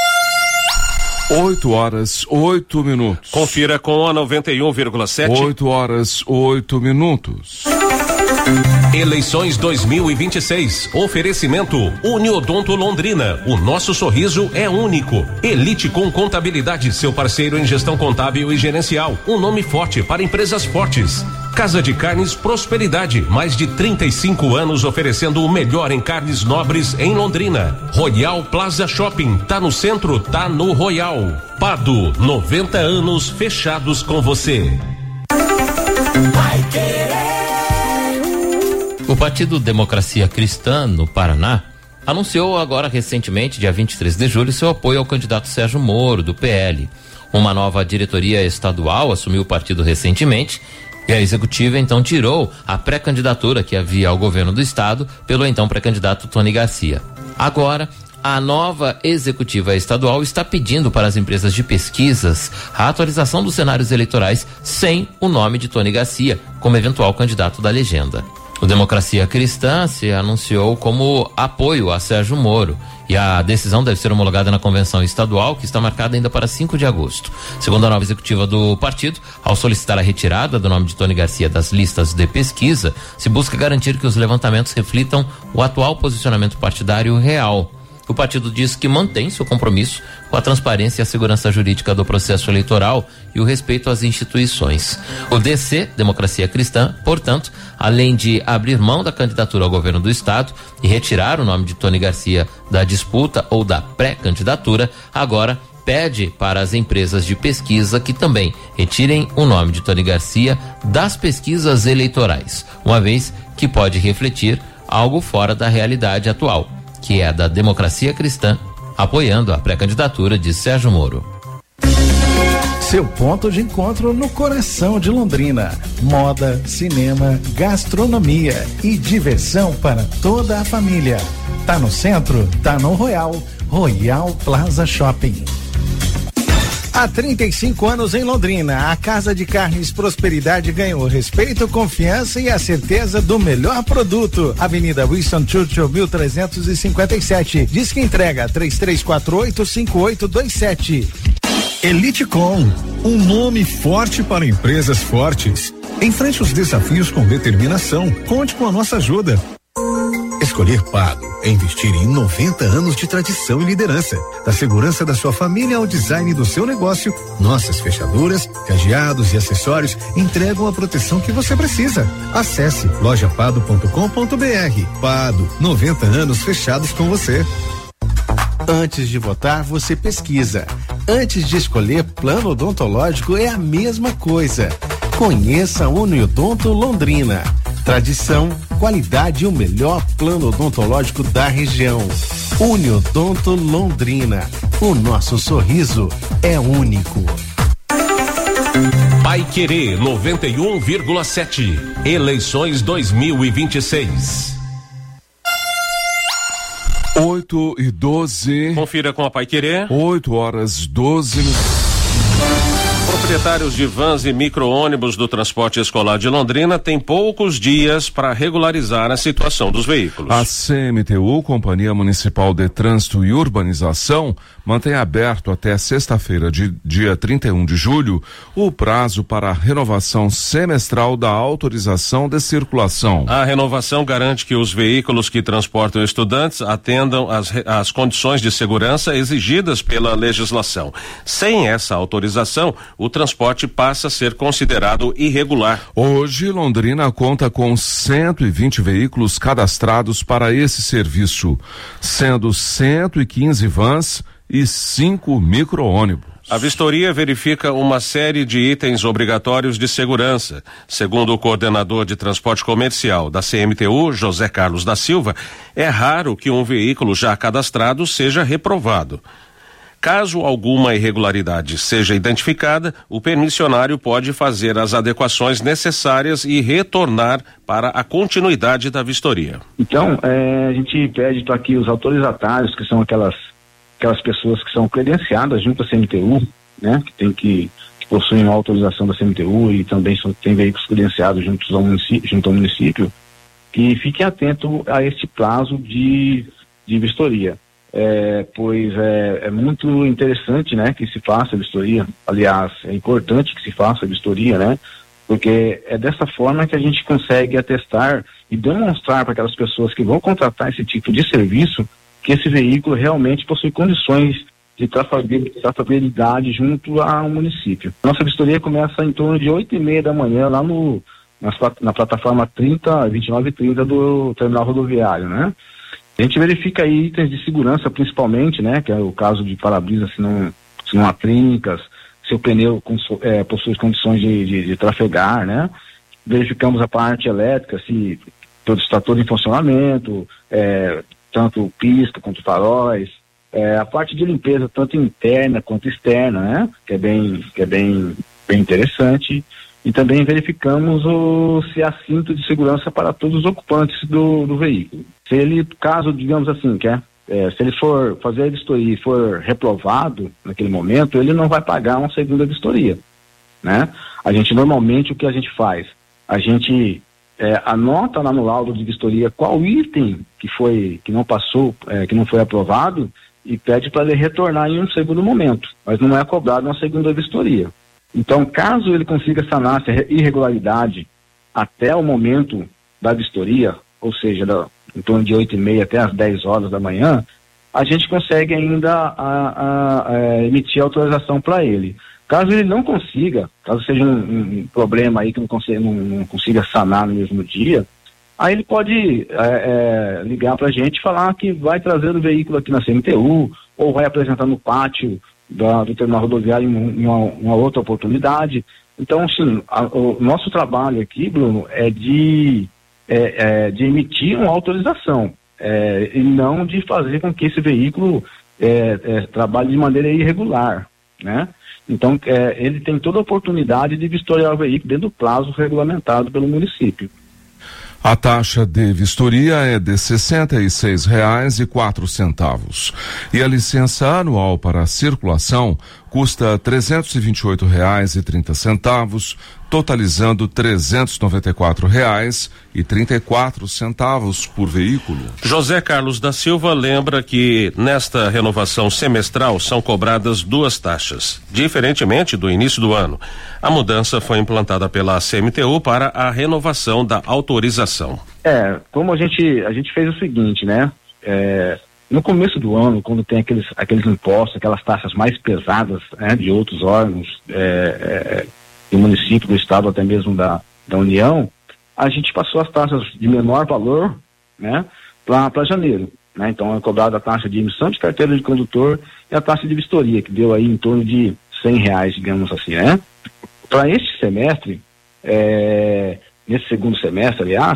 Oito horas, oito minutos. Confira com a noventa e um vírgula sete. Oito horas, oito minutos. Eleições dois mil e vinte e seis. Oferecimento Uniodonto Londrina. O nosso sorriso é único. Elite com Contabilidade, seu parceiro em gestão contábil e gerencial. Um nome forte para empresas fortes. Casa de Carnes Prosperidade, mais de trinta e cinco anos oferecendo o melhor em carnes nobres em Londrina. Royal Plaza Shopping, tá no centro, tá no Royal. Pado, noventa anos fechados com você. O Partido Democracia Cristã, no Paraná, anunciou agora recentemente, dia vinte e três de julho, seu apoio ao candidato Sérgio Moro, do P L. Uma nova diretoria estadual assumiu o partido recentemente e a executiva então tirou a pré-candidatura que havia ao governo do estado pelo então pré-candidato Tony Garcia. Agora, a nova executiva estadual está pedindo para as empresas de pesquisas a atualização dos cenários eleitorais sem o nome de Tony Garcia como eventual candidato da legenda. O Democracia Cristã se anunciou como apoio a Sérgio Moro e a decisão deve ser homologada na convenção estadual, que está marcada ainda para cinco de agosto. Segundo a nova executiva do partido, ao solicitar a retirada do nome de Tony Garcia das listas de pesquisa, se busca garantir que os levantamentos reflitam o atual posicionamento partidário real. O partido diz que mantém seu compromisso com a transparência e a segurança jurídica do processo eleitoral e o respeito às instituições. O D C, Democracia Cristã, portanto, além de abrir mão da candidatura ao governo do estado e retirar o nome de Tony Garcia da disputa ou da pré-candidatura, agora pede para as empresas de pesquisa que também retirem o nome de Tony Garcia das pesquisas eleitorais, uma vez que pode refletir algo fora da realidade atual, que é a da democracia cristã, apoiando a pré-candidatura de Sérgio Moro. Seu ponto de encontro no coração de Londrina. Moda, cinema, gastronomia e diversão para toda a família. Tá no centro? Tá no Royal. Royal Plaza Shopping. Há trinta e cinco anos em Londrina, a Casa de Carnes Prosperidade ganhou respeito, confiança e a certeza do melhor produto. Avenida Winston Churchill, mil trezentos e cinquenta e sete. Diz que entrega três três quatro oito, cinco oito dois sete. Elitecom, um nome forte para empresas fortes. Enfrente os desafios com determinação. Conte com a nossa ajuda. Escolher Pago é investir em noventa anos de tradição e liderança. Da segurança da sua família ao design do seu negócio, nossas fechaduras, cadeados e acessórios entregam a proteção que você precisa. Acesse loja pado ponto com ponto br. Pado, noventa anos fechados com você. Antes de votar, você pesquisa. Antes de escolher plano odontológico, é a mesma coisa. Conheça a Uniodonto Londrina. Tradição, qualidade e o melhor plano odontológico da região. Uniodonto Londrina. O nosso sorriso é único. Paiquerê noventa e um vírgula sete. Eleições dois mil e vinte e seis. oito e doze. Confira com a Paiquerê. oito horas doze minutos. Proprietários de vans e micro-ônibus do transporte escolar de Londrina têm poucos dias para regularizar a situação dos veículos. A C M T U, Companhia Municipal de Trânsito e Urbanização, mantém aberto até sexta-feira, de dia trinta e um de julho, o prazo para a renovação semestral da autorização de circulação. A renovação garante que os veículos que transportam estudantes atendam às, às condições de segurança exigidas pela legislação. Sem essa autorização, o transporte passa a ser considerado irregular. Hoje, Londrina conta com cento e vinte veículos cadastrados para esse serviço, sendo cento e quinze vans e cinco micro-ônibus. A vistoria verifica uma série de itens obrigatórios de segurança. Segundo o coordenador de transporte comercial da C M T U, José Carlos da Silva, é raro que um veículo já cadastrado seja reprovado. Caso alguma irregularidade seja identificada, o permissionário pode fazer as adequações necessárias e retornar para a continuidade da vistoria. Então, é, a gente pede para que os autorizatários, que são aquelas, aquelas pessoas que são credenciadas junto à C M T U, né, que tem que, que possuem uma autorização da C M T U e também são, tem veículos credenciados junto ao município, junto ao município, que fiquem atentos a este prazo de, de vistoria. É, pois é, é muito interessante, né, que se faça a vistoria. Aliás, é importante que se faça a vistoria, né, porque é dessa forma que a gente consegue atestar e demonstrar para aquelas pessoas que vão contratar esse tipo de serviço que esse veículo realmente possui condições de trafegabilidade junto ao município. Nossa vistoria começa em torno de oito e meia da manhã lá no, na, na plataforma trinta, vinte e nove e trinta do terminal rodoviário, né. A gente verifica aí itens de segurança principalmente, né, que é o caso de para-brisa se não, se não há trincas, se o pneu é, possui condições de, de, de trafegar, né. Verificamos a parte elétrica, se todo está todo em funcionamento, é, tanto pisca quanto faróis, é, a parte de limpeza tanto interna quanto externa, né, que é bem, que é bem, bem interessante. E também verificamos o, se há cinto de segurança para todos os ocupantes do, do veículo. Se ele, caso, digamos assim, quer, é, se ele for fazer a vistoria e for reprovado naquele momento, ele não vai pagar uma segunda vistoria, né? A gente, normalmente, o que a gente faz? A gente é, anota lá no laudo de vistoria qual item que foi, que não passou, é, que não foi aprovado e pede para ele retornar em um segundo momento, mas não é cobrado uma segunda vistoria. Então, caso ele consiga sanar essa irregularidade até o momento da vistoria, ou seja, da, em torno de oito e meia até as dez horas da manhã, a gente consegue ainda a, a, a emitir autorização para ele. Caso ele não consiga, caso seja um, um problema aí que não consiga, não, não consiga sanar no mesmo dia, aí ele pode é, é, ligar para a gente e falar que vai trazer o veículo aqui na C M T U ou vai apresentar no pátio Da, do terminal rodoviário em uma, uma outra oportunidade. Então, assim, a, o nosso trabalho aqui, Bruno, é de é, é, de emitir uma autorização é, e não de fazer com que esse veículo é, é, trabalhe de maneira irregular, né? Então, é, ele tem toda a oportunidade de vistoriar o veículo dentro do prazo regulamentado pelo município. A taxa de vistoria é de sessenta e seis reais e quatro centavos e a licença anual para a circulação custa trezentos e vinte e oito reais e trinta centavos, totalizando trezentos e noventa e quatro reais e trinta e quatro centavos por veículo. José Carlos da Silva lembra que nesta renovação semestral são cobradas duas taxas, diferentemente do início do ano. A mudança foi implantada pela C M T U para a renovação da autorização. É, como a gente a gente fez o seguinte, né? É, no começo do ano, quando tem aqueles aqueles impostos, aquelas taxas mais pesadas, né, de outros órgãos, é, é, do município, do estado, até mesmo da, da União, a gente passou as taxas de menor valor, né, para janeiro, né? Então é cobrada a taxa de emissão de carteira de condutor e a taxa de vistoria, que deu aí em torno de cem reais, digamos assim, né? Para este semestre, é, nesse segundo semestre, aliás,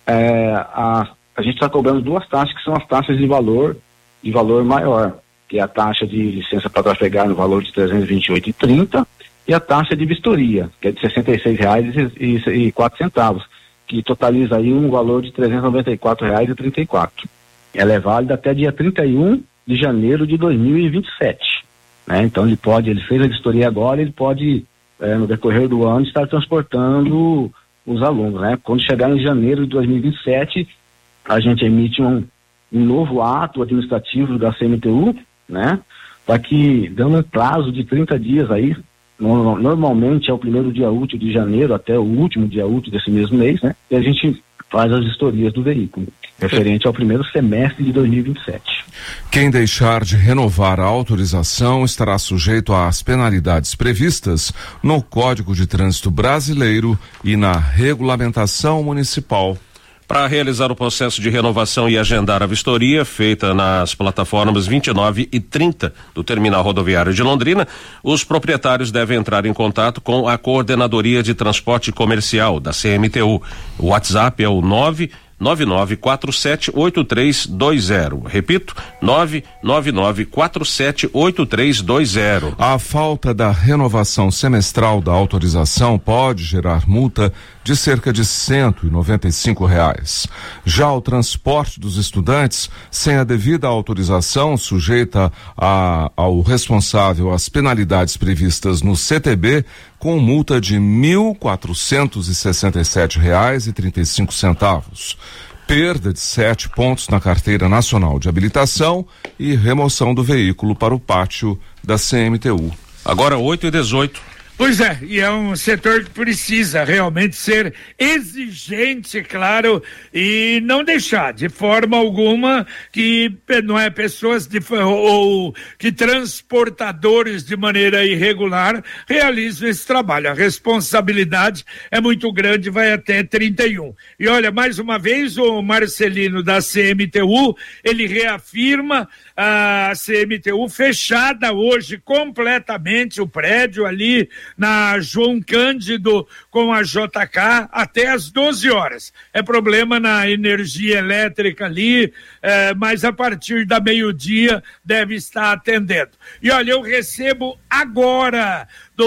é, a, a gente está cobrando duas taxas que são as taxas de valor, de valor maior, que é a taxa de licença para trafegar no valor de trezentos e vinte e oito reais e trinta centavos e a taxa de vistoria, que é de sessenta e seis reais e quatro centavos, que totaliza aí um valor de trezentos e noventa e quatro reais e trinta e quatro centavos. Ela é válida até dia trinta e um de janeiro de dois mil e vinte e sete, né? Então ele pode, ele fez a vistoria agora, ele pode, é, no decorrer do ano, estar transportando os alunos, né? Quando chegar em janeiro de dois mil e vinte e sete, a gente emite um, um novo ato administrativo da C M T U, né? Para que, dando um prazo de trinta dias aí, no, normalmente é o primeiro dia útil de janeiro até o último dia útil desse mesmo mês, né? E a gente faz as vistorias do veículo, referente ao primeiro semestre de dois mil e vinte e sete. Quem deixar de renovar a autorização estará sujeito às penalidades previstas no Código de Trânsito Brasileiro e na regulamentação municipal. Para realizar o processo de renovação e agendar a vistoria feita nas plataformas vinte e nove e trinta do Terminal Rodoviário de Londrina, os proprietários devem entrar em contato com a Coordenadoria de Transporte Comercial da C M T U. O WhatsApp é o nove nove nove quatro sete oito três dois zero. Repito, nove nove nove quatro sete oito três dois zero. A falta da renovação semestral da autorização pode gerar multa de cerca de cento e noventa e cinco reais. Já o transporte dos estudantes sem a devida autorização, sujeita a, ao responsável às penalidades previstas no C T B, com multa de mil quatrocentos e sessenta e sete reais e trinta e cinco centavos. Perda de sete pontos na Carteira Nacional de Habilitação e remoção do veículo para o pátio da C M T U. Agora oito e dezoito. Pois é, e é um setor que precisa realmente ser exigente, claro, e não deixar de forma alguma que não é pessoas de, ou que transportadores de maneira irregular realizam esse trabalho. A responsabilidade é muito grande, vai até trinta e um. E olha, mais uma vez o Marcelino da C M T U, ele reafirma a C M T U fechada hoje completamente, o prédio ali na João Cândido com a J K até às doze horas. É problema na energia elétrica ali, é, mas a partir da meio-dia deve estar atendendo. E olha, eu recebo agora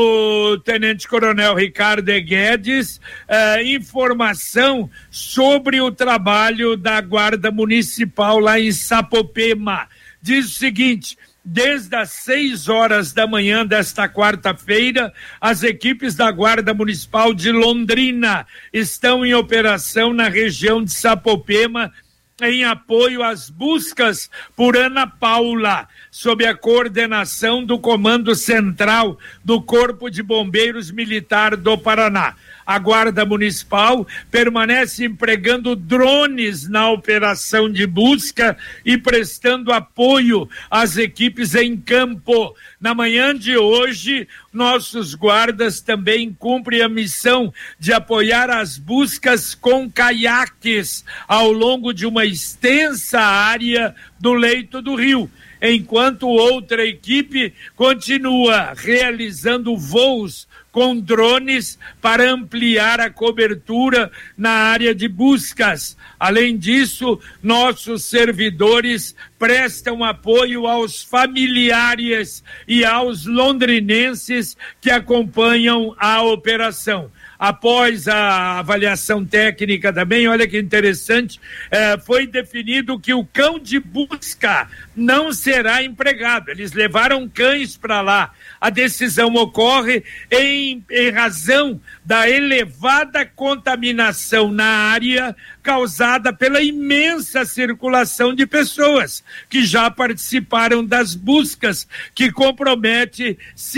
do Tenente Coronel Ricardo Guedes eh, informação sobre o trabalho da Guarda Municipal lá em Sapopema. Diz o seguinte: desde as seis horas da manhã desta quarta-feira, as equipes da Guarda Municipal de Londrina estão em operação na região de Sapopema em apoio às buscas por Ana Paula, sob a coordenação do Comando Central do Corpo de Bombeiros Militar do Paraná. A Guarda Municipal permanece empregando drones na operação de busca e prestando apoio às equipes em campo. Na manhã de hoje, nossos guardas também cumprem a missão de apoiar as buscas com caiaques ao longo de uma extensa área do leito do rio. enquanto outra equipe continua realizando voos com drones para ampliar a cobertura na área de buscas. Além disso, nossos servidores prestam apoio aos familiares e aos londrinenses que acompanham a operação. Após a avaliação técnica também, olha que interessante, eh, foi definido que o cão de busca não será empregado. Eles levaram cães para lá. A decisão ocorre em, em razão da elevada contaminação na área causada pela imensa circulação de pessoas que já participaram das buscas, que compromete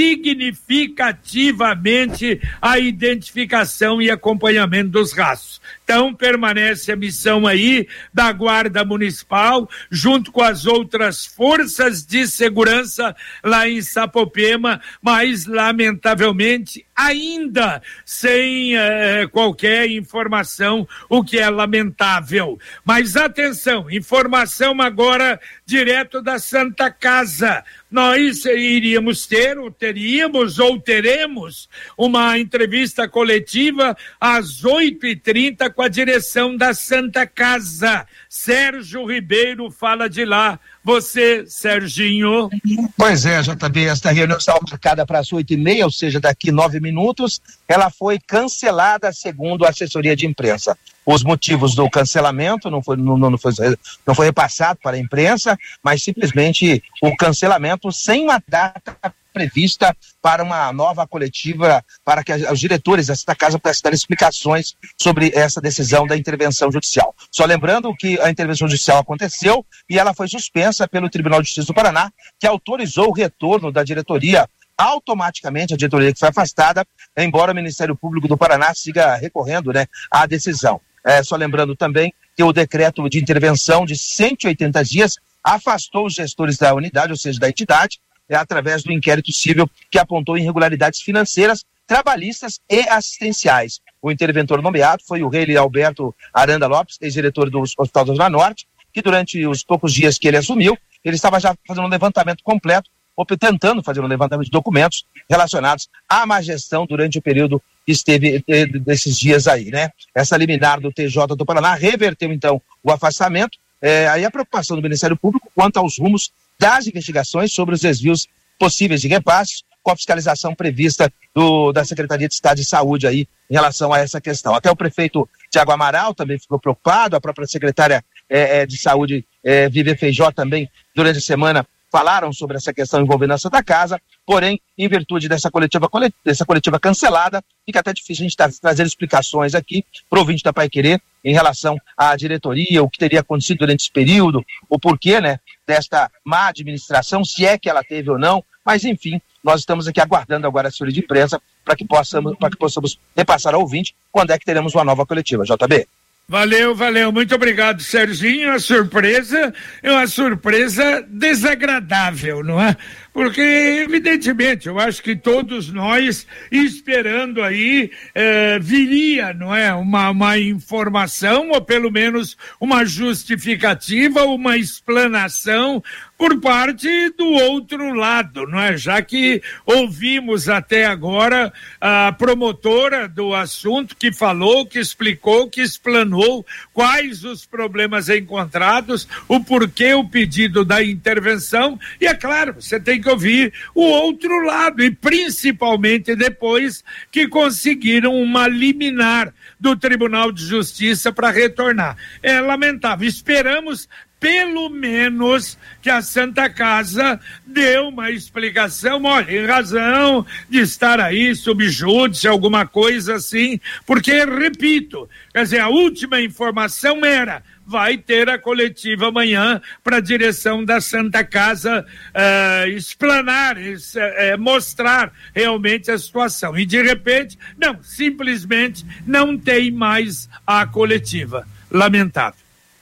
significativamente a identificação e acompanhamento dos rastros. Então, permanece a missão aí da Guarda Municipal, junto com as outras forças de segurança lá em Sapopema, mas, lamentavelmente, ainda sem eh, qualquer informação, o que é lamentável. Mas atenção, informação agora direto da Santa Casa. Nós iríamos ter, ou teríamos, ou teremos uma entrevista coletiva às oito e trinta com a direção da Santa Casa. Sérgio Ribeiro fala de lá. Você, Serginho. Pois é, J B, esta reunião estava marcada para as oito e meia, ou seja, daqui nove minutos. Ela foi cancelada, segundo a assessoria de imprensa. Os motivos do cancelamento não foi, não, não foi, não foi repassado para a imprensa, mas simplesmente o cancelamento sem uma data prevista para uma nova coletiva, para que os diretores desta casa pudessem dar explicações sobre essa decisão da intervenção judicial. Só lembrando que a intervenção judicial aconteceu e ela foi suspensa pelo Tribunal de Justiça do Paraná, que autorizou o retorno da diretoria automaticamente, a diretoria que foi afastada, embora o Ministério Público do Paraná siga recorrendo, né, à decisão. É, só lembrando também que o decreto de intervenção de cento e oitenta dias afastou os gestores da unidade, ou seja, da entidade, é, através do inquérito civil que apontou irregularidades financeiras, trabalhistas e assistenciais. O interventor nomeado foi o rei Alberto Aranda Lopes, ex-diretor do Hospital da Zona Norte, que durante os poucos dias que ele assumiu, ele estava já fazendo um levantamento completo, ou tentando fazer um levantamento de documentos relacionados à má gestão durante o período que esteve eh, desses dias aí, né? Essa liminar do T J do Paraná reverteu, então, o afastamento, eh, aí a preocupação do Ministério Público quanto aos rumos das investigações sobre os desvios possíveis de repasses, com a fiscalização prevista do, da Secretaria de Estado de Saúde aí em relação a essa questão. Até o prefeito Tiago Amaral também ficou preocupado, a própria secretária eh, eh, de Saúde, eh, Vivi Feijó, também, durante a semana, falaram sobre essa questão envolvendo a Santa Casa, porém, em virtude dessa coletiva, dessa coletiva cancelada, fica até difícil a gente tá, trazer explicações aqui para o ouvinte da Paiquerê em relação à diretoria, o que teria acontecido durante esse período, o porquê, né, desta má administração, se é que ela teve ou não, mas enfim, nós estamos aqui aguardando agora a assessoria de imprensa para que possamos, para que possamos repassar ao ouvinte quando é que teremos uma nova coletiva. J B. Valeu, valeu, muito obrigado, Serginho. A surpresa é uma surpresa desagradável, não é? Porque, evidentemente, eu acho que todos nós, esperando aí, eh, viria, não é? Uma, uma informação, ou pelo menos uma justificativa, uma explanação por parte do outro lado, não é? Já que ouvimos até agora a promotora do assunto que falou, que explicou, que explanou quais os problemas encontrados, o porquê o pedido da intervenção, e é claro, você tem que ouvir o outro lado, e principalmente depois que conseguiram uma liminar do Tribunal de Justiça para retornar. É lamentável. Esperamos pelo menos que a Santa Casa dê uma explicação, olha, em razão de estar aí sob júdice, alguma coisa assim, porque, repito, quer dizer, a última informação era, vai ter a coletiva amanhã para a direção da Santa Casa uh, explanar, uh, mostrar realmente a situação. E, de repente, não, simplesmente não tem mais a coletiva. Lamentável.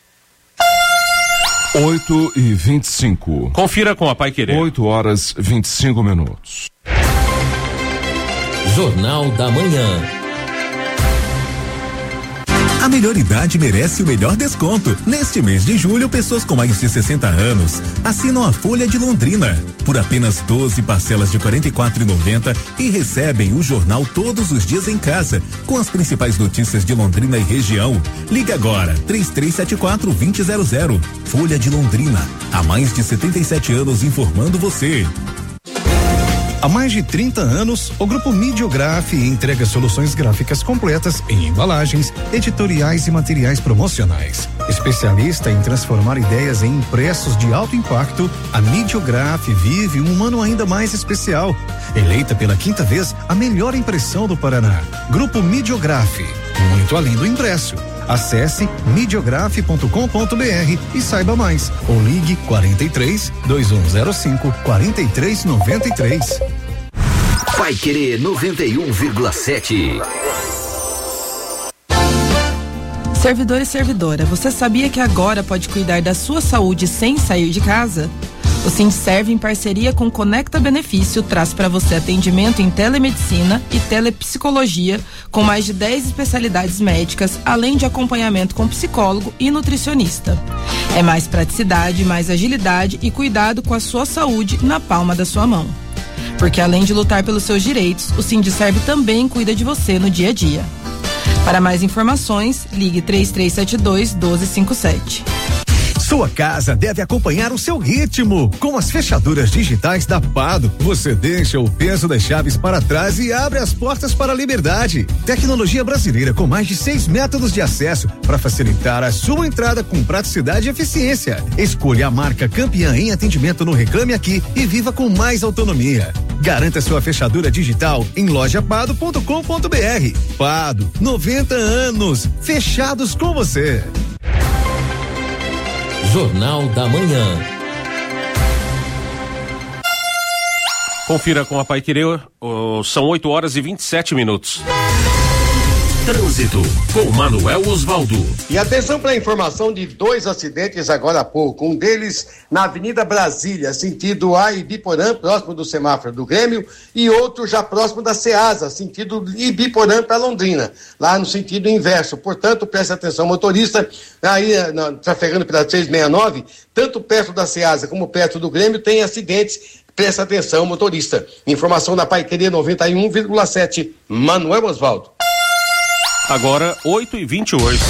oito e vinte e cinco. Confira com a Paiquerê. oito horas e vinte e cinco minutos. Jornal da Manhã. A melhor idade merece o melhor desconto. Neste mês de julho, pessoas com mais de sessenta anos assinam a Folha de Londrina por apenas doze parcelas de quarenta e quatro reais e noventa centavos e recebem o jornal todos os dias em casa, com as principais notícias de Londrina e região. Liga agora, três três sete quatro, dois zero zero zero. Folha de Londrina, há mais de setenta e sete anos informando você. Há mais de trinta anos, o Grupo Midiograf entrega soluções gráficas completas em embalagens, editoriais e materiais promocionais. Especialista em transformar ideias em impressos de alto impacto, a Midiograf vive um ano ainda mais especial. Eleita pela quinta vez a melhor impressão do Paraná. Grupo Midiograf, muito além do impresso. Acesse midiograf ponto com ponto br e saiba mais. Ou ligue quarenta e três, dois um zero cinco, quarenta e três noventa e três. Paiquerê noventa e um vírgula sete. Servidor e servidora, você sabia que agora pode cuidar da sua saúde sem sair de casa? O Sindserv, em parceria com Conecta Benefício, traz para você atendimento em telemedicina e telepsicologia, com mais de dez especialidades médicas, além de acompanhamento com psicólogo e nutricionista. É mais praticidade, mais agilidade e cuidado com a sua saúde na palma da sua mão. Porque além de lutar pelos seus direitos, o Sindserv também cuida de você no dia a dia. Para mais informações, ligue três três sete dois, um dois cinco sete. Sua casa deve acompanhar o seu ritmo. Com as fechaduras digitais da Pado, você deixa o peso das chaves para trás e abre as portas para a liberdade. Tecnologia brasileira com mais de seis métodos de acesso para facilitar a sua entrada com praticidade e eficiência. Escolha a marca campeã em atendimento no Reclame Aqui e viva com mais autonomia. Garanta sua fechadura digital em loja pado ponto com ponto br. Pado, noventa anos, fechados com você. Jornal da Manhã. Confira com a Paiquerê, oh, são oito horas e vinte e sete minutos. Trânsito com Manuel Osvaldo. E atenção para a informação de dois acidentes agora há pouco. Um deles na Avenida Brasília, sentido A Ibiporã, próximo do semáforo do Grêmio, e outro já próximo da Ceasa, sentido Ibiporã para Londrina, lá no sentido inverso. Portanto, preste atenção, motorista, aí na, trafegando pela trezentos e sessenta e nove, tanto perto da Ceasa como perto do Grêmio, tem acidentes. Preste atenção, motorista. Informação da Paiquerê noventa e um vírgula sete, Manuel Osvaldo. Agora, oito e vinte e oito.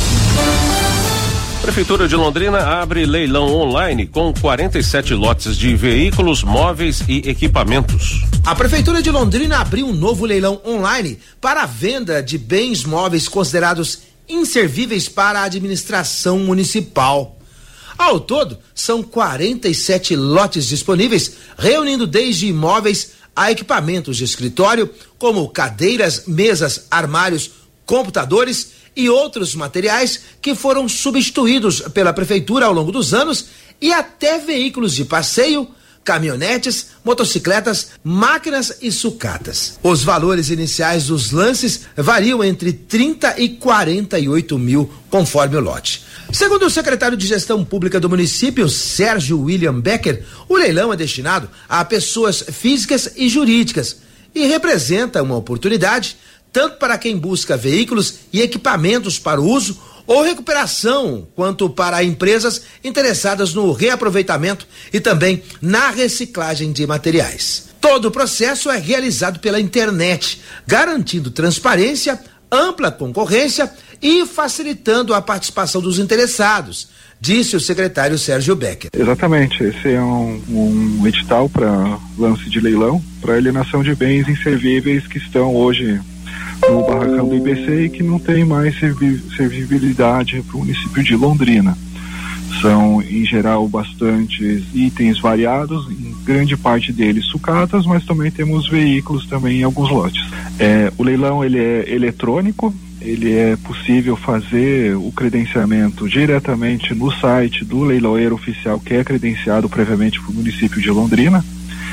Prefeitura de Londrina abre leilão online com quarenta e sete lotes de veículos, móveis e equipamentos. A Prefeitura de Londrina abriu um novo leilão online para a venda de bens móveis considerados inservíveis para a administração municipal. Ao todo, são quarenta e sete lotes disponíveis, reunindo desde imóveis a equipamentos de escritório, como cadeiras, mesas, armários, computadores e outros materiais que foram substituídos pela Prefeitura ao longo dos anos, e até veículos de passeio, caminhonetes, motocicletas, máquinas e sucatas. Os valores iniciais dos lances variam entre trinta e quarenta e oito mil, conforme o lote. Segundo o secretário de Gestão Pública do município, Sérgio William Becker, o leilão é destinado a pessoas físicas e jurídicas e representa uma oportunidade tanto para quem busca veículos e equipamentos para uso ou recuperação, quanto para empresas interessadas no reaproveitamento e também na reciclagem de materiais. Todo o processo é realizado pela internet, garantindo transparência, ampla concorrência e facilitando a participação dos interessados, disse o secretário Sérgio Becker. Exatamente, esse é um, um edital para lance de leilão, para alienação de bens inservíveis que estão hoje no barracão do I B C e que não tem mais servi- servibilidade para o município de Londrina. São, em geral, bastantes itens variados, em grande parte deles sucatas, mas também temos veículos também em alguns lotes. É, o leilão ele é eletrônico, ele é possível fazer o credenciamento diretamente no site do leiloeiro oficial, que é credenciado previamente para o município de Londrina.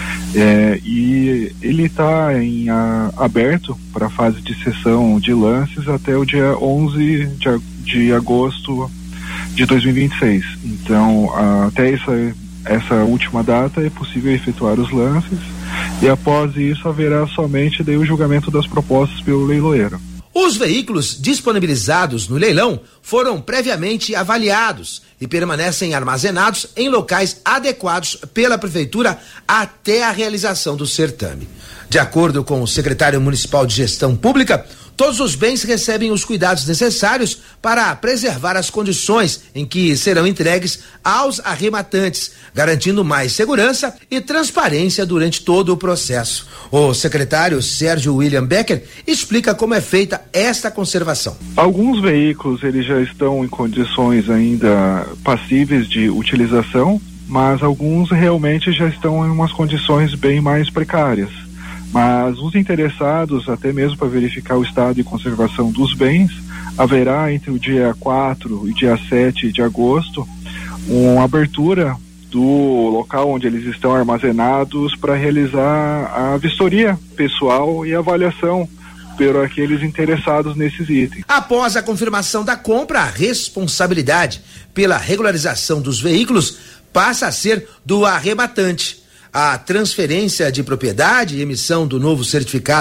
É, e ele está em a, aberto para a fase de sessão de lances até o dia onze de, de agosto de dois mil e vinte e seis. Então, a, até essa, essa última data é possível efetuar os lances, e após isso haverá somente daí o julgamento das propostas pelo leiloeiro. Os veículos disponibilizados no leilão foram previamente avaliados e permanecem armazenados em locais adequados pela Prefeitura até a realização do certame. De acordo com o secretário municipal de Gestão Pública, todos os bens recebem os cuidados necessários para preservar as condições em que serão entregues aos arrematantes, garantindo mais segurança e transparência durante todo o processo. O secretário Sérgio William Becker explica como é feita esta conservação. Alguns veículos eles já estão em condições ainda passíveis de utilização, mas alguns realmente já estão em umas condições bem mais precárias. Mas os interessados, até mesmo para verificar o estado de conservação dos bens, haverá entre o dia quatro e dia sete de agosto uma abertura do local onde eles estão armazenados para realizar a vistoria pessoal e avaliação por aqueles interessados nesses itens. Após a confirmação da compra, a responsabilidade pela regularização dos veículos passa a ser do arrematante. A transferência de propriedade e emissão do novo certificado